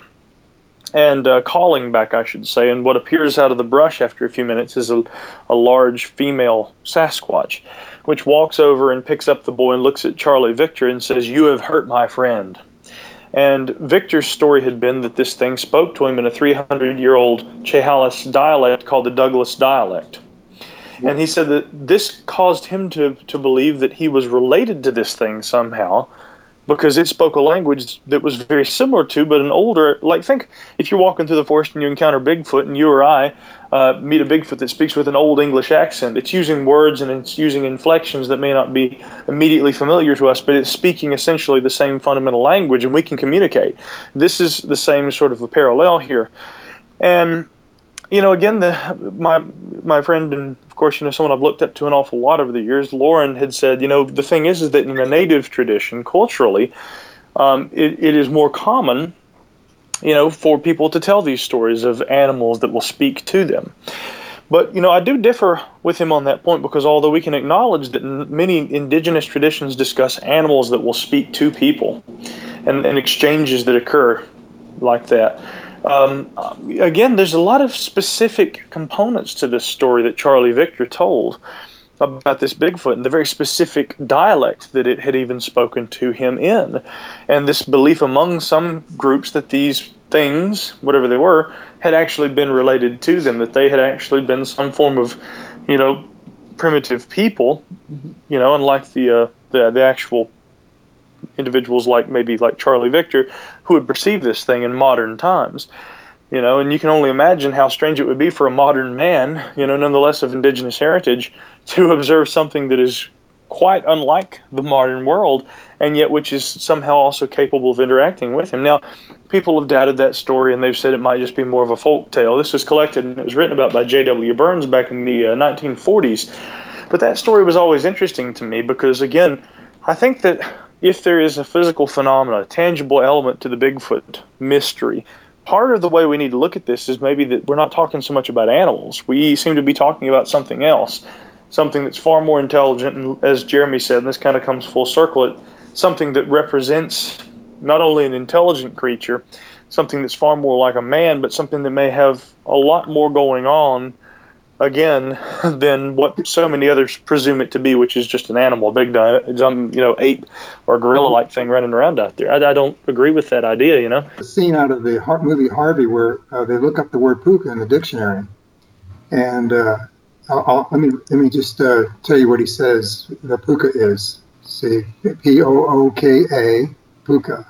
and uh, calling back, I should say. And what appears out of the brush after a few minutes is a, a large female Sasquatch, which walks over and picks up the boy and looks at Charlie Victor and says, "You have hurt my friend." And Victor's story had been that this thing spoke to him in a three hundred year old Chehalis dialect called the Douglas dialect. And he said that this caused him to, to believe that he was related to this thing somehow, because it spoke a language that was very similar to, but an older, like, think if you're walking through the forest and you encounter Bigfoot, and you or I uh, meet a Bigfoot that speaks with an old English accent. It's using words and it's using inflections that may not be immediately familiar to us, but it's speaking essentially the same fundamental language, and we can communicate. This is the same sort of a parallel here. And, you know, again, the my my friend, and of course, you know, someone I've looked up to an awful lot over the years, Lauren, had said, you know, the thing is, is that in the native tradition, culturally, um, it, it is more common, you know, for people to tell these stories of animals that will speak to them. But, you know, I do differ with him on that point, because although we can acknowledge that many indigenous traditions discuss animals that will speak to people, and, and exchanges that occur like that, Um, again, there's a lot of specific components to this story that Charlie Victor told about this Bigfoot, and the very specific dialect that it had even spoken to him in, and this belief among some groups that these things, whatever they were, had actually been related to them, that they had actually been some form of, you know, primitive people, you know, unlike the uh, the, the actual individuals like maybe like Charlie Victor, who would perceive this thing in modern times, you know, and you can only imagine how strange it would be for a modern man, you know, nonetheless of indigenous heritage, to observe something that is quite unlike the modern world, and yet which is somehow also capable of interacting with him. Now, people have doubted that story, and they've said it might just be more of a folk tale. This was collected and it was written about by J W Burns back in the uh, nineteen forties, but that story was always interesting to me, because, again, I think that if there is a physical phenomena, a tangible element to the Bigfoot mystery, part of the way we need to look at this is maybe that we're not talking so much about animals. We seem to be talking about something else, something that's far more intelligent, and as Jeremy said, and this kind of comes full circle, it, something that represents not only an intelligent creature, something that's far more like a man, but something that may have a lot more going on, again, than what so many others presume it to be, which is just an animal, a big, some, you know, ape or gorilla-like thing running around out there. I, I don't agree with that idea, you know. A scene out of the movie Harvey where uh, they look up the word puka in the dictionary, and uh, I'll, I'll, let me let me just uh, tell you what he says the puka is. See, P O O K A, puka,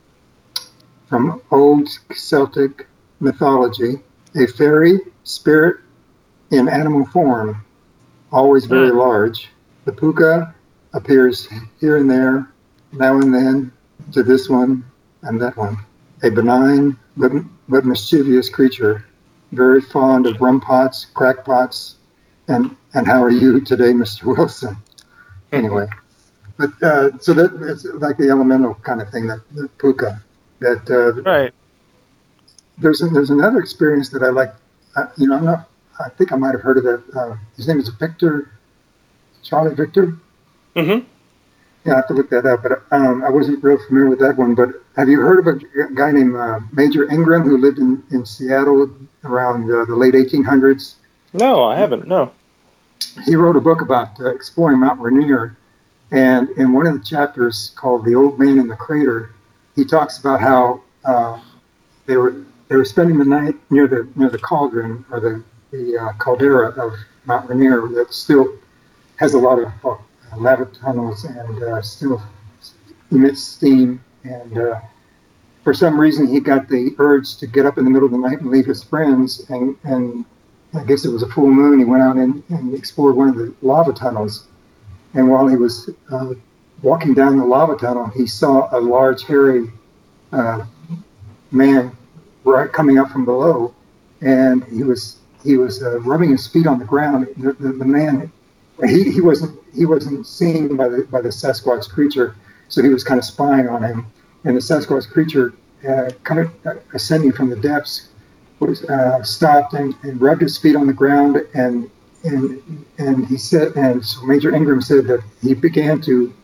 from old Celtic mythology, a fairy spirit in animal form, always very large. The puka appears here and there, now and then, to this one and that one. A benign but, but mischievous creature, very fond of rum pots, crackpots, and, and how are you today, Mister Wilson? Anyway, but uh, so that it's like the elemental kind of thing, that the puka. That uh, right. There's a, there's another experience that I like. Uh, you know, I'm not. I think I might have heard of that. Uh, his name is Victor, Charlie Victor. Mm-hmm. Yeah, I have to look that up, but um, I wasn't real familiar with that one. But have you heard of a guy named uh, Major Ingram who lived in, in Seattle around uh, the late eighteen hundreds? No, I haven't, no. He wrote a book about uh, exploring Mount Rainier, and in one of the chapters called The Old Man in the Crater, he talks about how uh, they were they were spending the night near the near the cauldron, or the the uh, caldera of Mount Rainier, that still has a lot of uh, lava tunnels and uh, still emits steam. And uh, for some reason, he got the urge to get up in the middle of the night and leave his friends. And, and I guess it was a full moon. He went out and, and explored one of the lava tunnels. And while he was uh, walking down the lava tunnel, he saw a large, hairy uh, man right coming up from below, and he was he was uh, rubbing his feet on the ground. The, the, the man, he, he wasn't he wasn't seen by the by the Sasquatch creature, so he was kind of spying on him. And the Sasquatch creature, uh, coming uh, ascending from the depths, was uh, stopped and, and rubbed his feet on the ground, and and and he said, and so Major Ingram said that he began to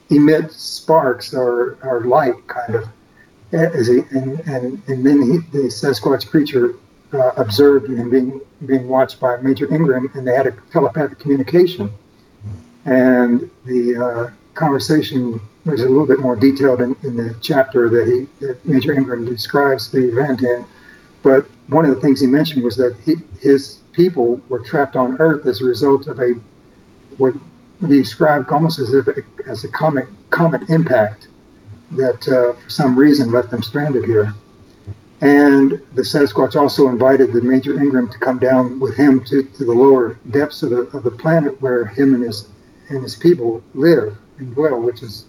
emit sparks or, or light, kind of. As he, and, and, and then he, the Sasquatch creature uh, observed him being being watched by Major Ingram, and they had a telepathic communication. And the uh, conversation was a little bit more detailed in, in the chapter that he that Major Ingram describes the event in. But one of the things he mentioned was that he, his people were trapped on Earth as a result of a what he described almost as if it, as a comet comet impact that uh, for some reason left them stranded here. And the Sasquatch also invited the Major Ingram to come down with him to, to the lower depths of the of the planet where him and his and his people live and dwell, which is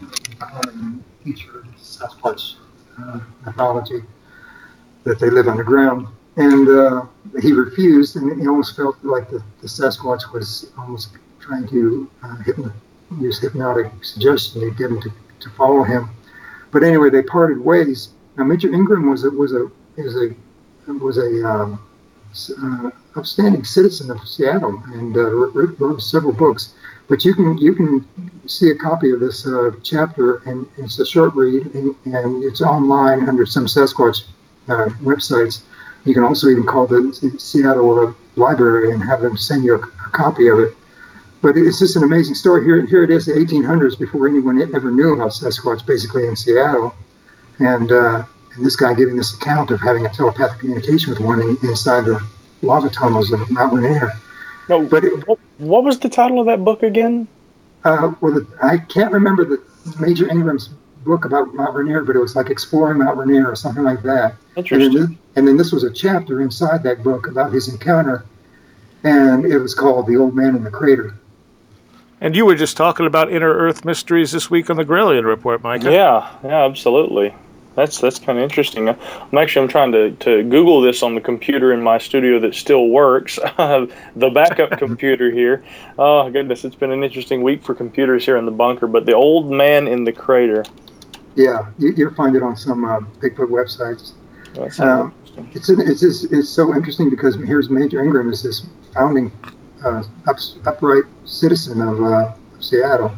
um, featured in Sasquatch uh, mythology, that they live underground. And uh, he refused, and he almost felt like the, the Sasquatch was almost trying to uh, hypno- use hypnotic suggestion to get him to, to follow him. But anyway, they parted ways. Now, Major Ingram was a was a is a was a um, uh, upstanding citizen of Seattle and uh, wrote, wrote several books. But you can you can see a copy of this uh, chapter, and it's a short read, and, and it's online under some Sasquatch uh, websites. You can also even call the Seattle uh, library and have them send you a, a copy of it. But it's just an amazing story. Here, here it is, the eighteen hundreds, before anyone ever knew about Sasquatch, basically in Seattle, and uh, and this guy giving this account of having a telepathic communication with one in, inside the lava tunnels of Mount Rainier. No, but it, what, what was the title of that book again? Uh, well, the, I can't remember the Major Ingram's book about Mount Rainier, but it was like Exploring Mount Rainier or something like that. Interesting. And then, and then this was a chapter inside that book about his encounter, and it was called The Old Man in the Crater. And you were just talking about Inner Earth mysteries this week on the Gralien Report, Micah. Yeah, yeah, absolutely. That's that's kind of interesting. I'm actually I'm trying to, to Google this on the computer in my studio that still works, the backup computer here. Oh goodness, it's been an interesting week for computers here in the bunker. But The Old Man in the Crater. Yeah, you, you'll find it on some uh, Bigfoot websites. That's uh, it's it's just, it's so interesting because here's Major Ingram is this founding uh, up, upright citizen of, uh, of Seattle.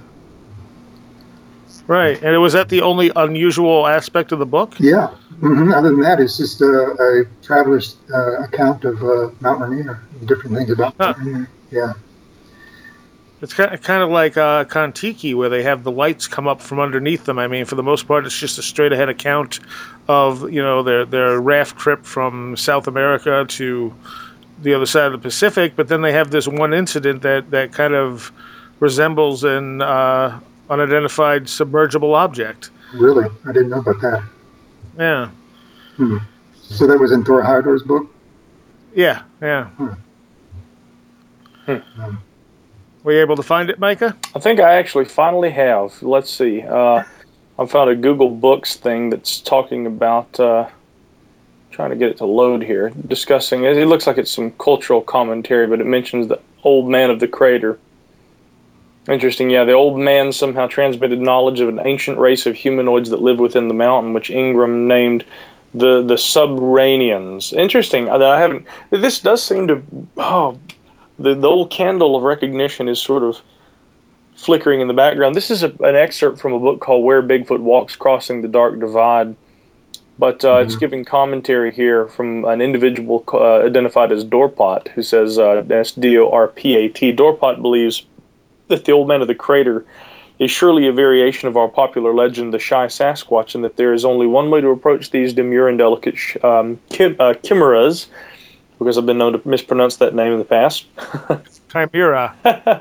Right, and was that the only unusual aspect of the book? Yeah. Mm-hmm. Other than that, it's just uh, a traveler's uh, account of uh, Mount Rainier and different things about huh. Mount Rainier. Yeah. It's kind of, kind of like uh, Kon-Tiki, where they have the lights come up from underneath them. I mean, for the most part, it's just a straight-ahead account of, you know, their their raft trip from South America to the other side of the Pacific. But then they have this one incident that, that kind of resembles an uh, unidentified submergible object. Really? I didn't know about that. Yeah. Hmm. So that was in Thor Heyerdahl's book? Yeah, yeah. Hmm. Hmm. Um, Were you able to find it, Micah? I think I actually finally have. Let's see. Uh, I found a Google Books thing that's talking about, uh, trying to get it to load here, discussing, it looks like it's some cultural commentary, but it mentions the Old Man of the Crater. Interesting, yeah. The old man somehow transmitted knowledge of an ancient race of humanoids that live within the mountain, which Ingram named the the Subranians. Interesting. I haven't. This does seem to. Oh, the the old candle of recognition is sort of flickering in the background. This is a, an excerpt from a book called Where Bigfoot Walks: Crossing the Dark Divide. But uh, mm-hmm. It's giving commentary here from an individual uh, identified as Dorpat, who says uh, that's D O R P A T. Dorpat believes that the Old Man of the Crater is surely a variation of our popular legend, the Shy Sasquatch, and that there is only one way to approach these demure and delicate um, chim- uh, chimeras, because I've been known to mispronounce that name in the past. Chimera.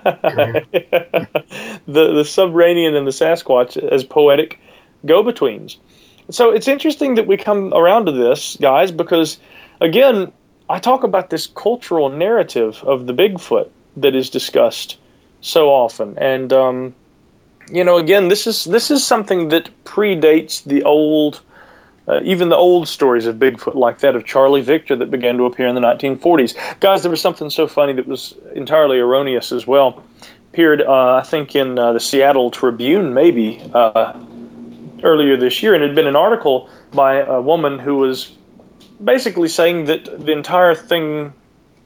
the the Subranian and the Sasquatch as poetic go-betweens. So it's interesting that we come around to this, guys, because, again, I talk about this cultural narrative of the Bigfoot that is discussed so often, and um, you know, again, this is this is something that predates the old, uh, even the old stories of Bigfoot, like that of Charlie Victor that began to appear in the nineteen forties. Guys, there was something so funny that was entirely erroneous as well. Appeared, uh, I think, in uh, the Seattle Tribune, maybe uh, earlier this year, and it had been an article by a woman who was basically saying that the entire thing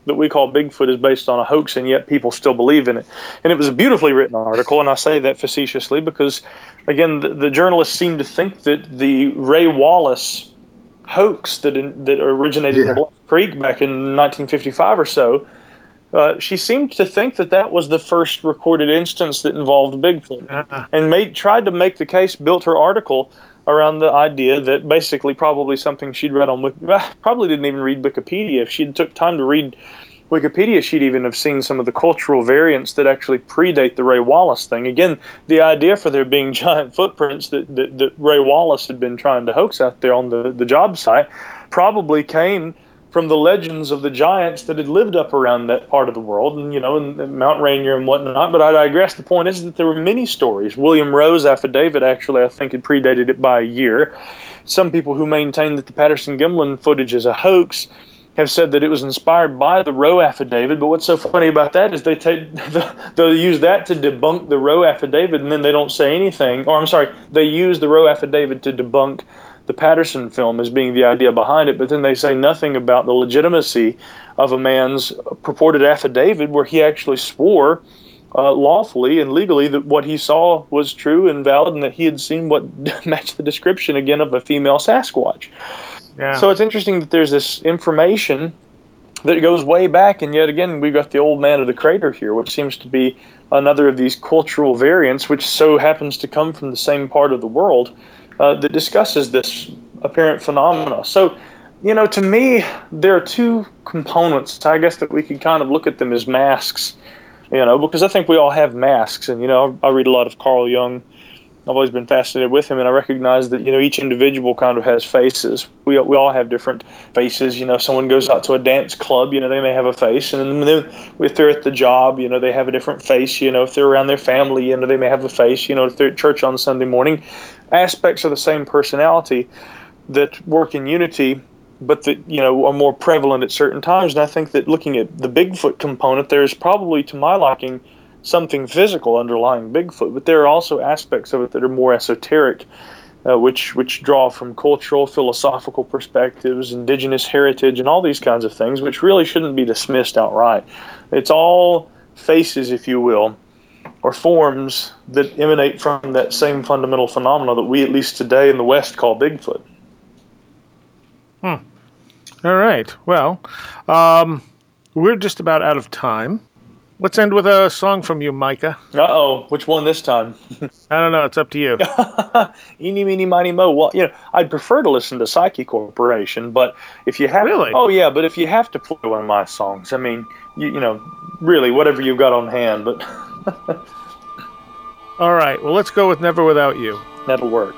that we call Bigfoot is based on a hoax, and yet people still believe in it. And it was a beautifully written article, and I say that facetiously because, again, the, the journalists seem to think that the Ray Wallace hoax that in, that originated yeah. in Bluff Creek back in nineteen fifty-five or so, uh, she seemed to think that that was the first recorded instance that involved Bigfoot, uh-huh. and made tried to make the case, built her article around the idea that basically probably something she'd read on Wikipedia, probably didn't even read Wikipedia. If she'd took time to read Wikipedia, she'd even have seen some of the cultural variants that actually predate the Ray Wallace thing. Again, the idea for there being giant footprints that, that, that Ray Wallace had been trying to hoax out there on the, the job site probably came from the legends of the giants that had lived up around that part of the world, and you know, and, and Mount Rainier and whatnot. But I digress. The point is that there were many stories. William Rowe's affidavit, actually, I think, had predated it by a year. Some people who maintain that the Patterson-Gimlin footage is a hoax have said that it was inspired by the Rowe affidavit. But what's so funny about that is they take they'll use that to debunk the Rowe affidavit, and then they don't say anything. Or I'm sorry, they use the Rowe affidavit to debunk the Patterson film as being the idea behind it, but then they say nothing about the legitimacy of a man's purported affidavit where he actually swore uh, lawfully and legally that what he saw was true and valid, and that he had seen what matched the description, again, of a female Sasquatch. Yeah. So it's interesting that there's this information that goes way back, and yet again we've got the old man of the crater here, which seems to be another of these cultural variants, which so happens to come from the same part of the world Uh, that discusses this apparent phenomena. So, you know, to me, there are two components, I guess, that we could kind of look at them as masks, you know, because I think we all have masks. And, you know, I read a lot of Carl Jung. I've always been fascinated with him, and I recognize that, you know, each individual kind of has faces. We we all have different faces. You know, someone goes out to a dance club, you know, they may have a face. And then if they're at the job, you know, they have a different face. You know, if they're around their family, you know, they may have a face. You know, if they're at church on Sunday morning, aspects of the same personality that work in unity, but that, you know, are more prevalent at certain times. And I think that looking at the Bigfoot component, there's probably, to my liking, something physical underlying Bigfoot, but there are also aspects of it that are more esoteric, uh, which which draw from cultural, philosophical perspectives, indigenous heritage, and all these kinds of things, which really shouldn't be dismissed outright. It's all faces, if you will, or forms that emanate from that same fundamental phenomena that we, at least today in the West, call Bigfoot. Hmm. All right. Well, um, we're just about out of time. Let's end with a song from you, Micah. Uh-oh. Which one this time? I don't know. It's up to you. Eeny, meeny, miny, mo. Well, you know, I'd prefer to listen to Psyche Corporation, but if you have... Really? Oh, yeah, but if you have to play one of my songs, I mean, you, you know, really, whatever you've got on hand, but... All right. Well, let's go with Never Without You. That'll work.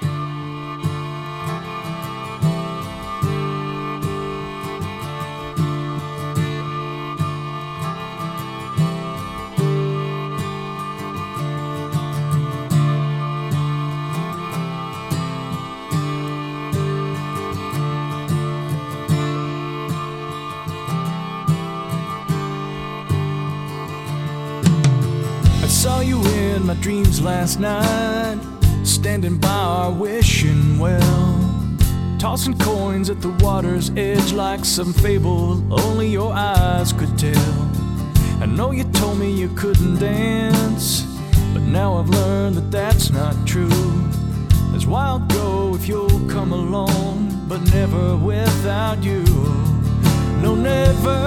Dreams last night, standing by our wishing well, tossing coins at the water's edge like some fable only your eyes could tell. I know you told me you couldn't dance, but now I've learned that that's not true. That's why I'll go if you'll come along, but never without you. No, never,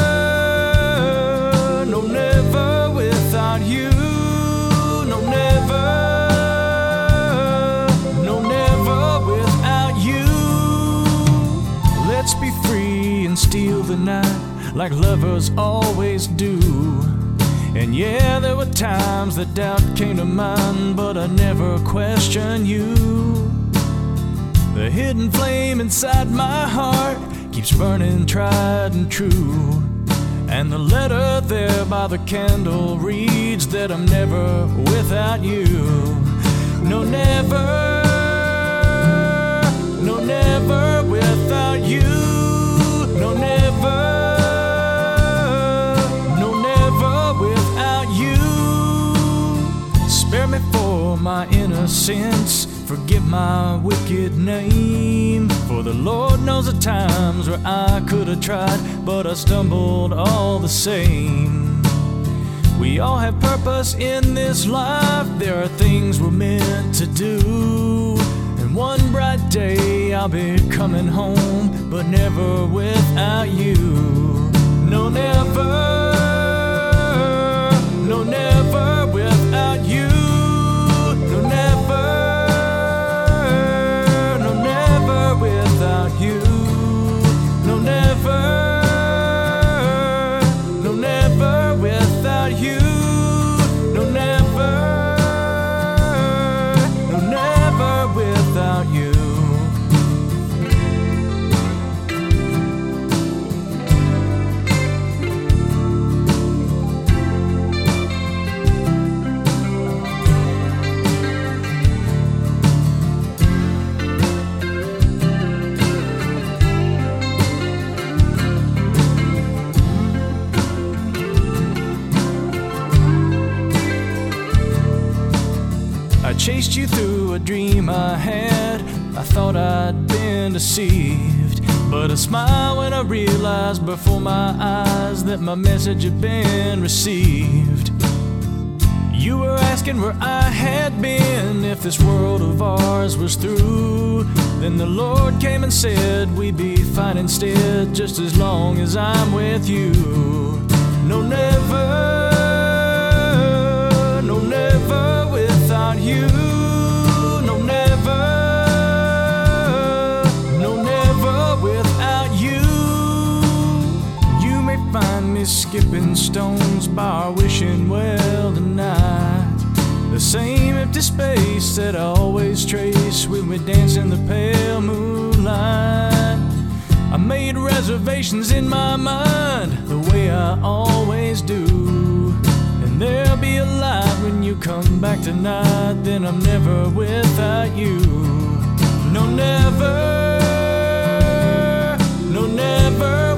no, never without you. No, never, no, never without you. Let's be free and steal the night like lovers always do. And yeah, there were times that doubt came to mind, but I never questioned you. The hidden flame inside my heart keeps burning tried and true. And the letter there by the candle reads that I'm never without you. No, never, no, never without you. No, never, no, never without you. Spare me for my inner innocence, forgive my wicked name. For the Lord knows the times where I could have tried, but I stumbled all the same. We all have purpose in this life, there are things we're meant to do. And one bright day I'll be coming home, but never without you. No, never, no, never without you. No, never, no, never without you. No, never, no, never without you. No, never, no, never without you. I chased you through a dream I had. I thought I'd been deceived, but I smiled when I realized before my eyes that my message had been received. You were asking where I had been, if this world of ours was through. Then the Lord came and said we'd be fine instead, just as long as I'm with you. No, never, no, never without you. No, never, no, never without you. You may find me skipping stones by our wishing well tonight. The same empty space that I always trace when we dance in the pale moonlight. I made reservations in my mind, the way I always do. And there'll be a light when you come back tonight, then I'm never without you. No, never, no, never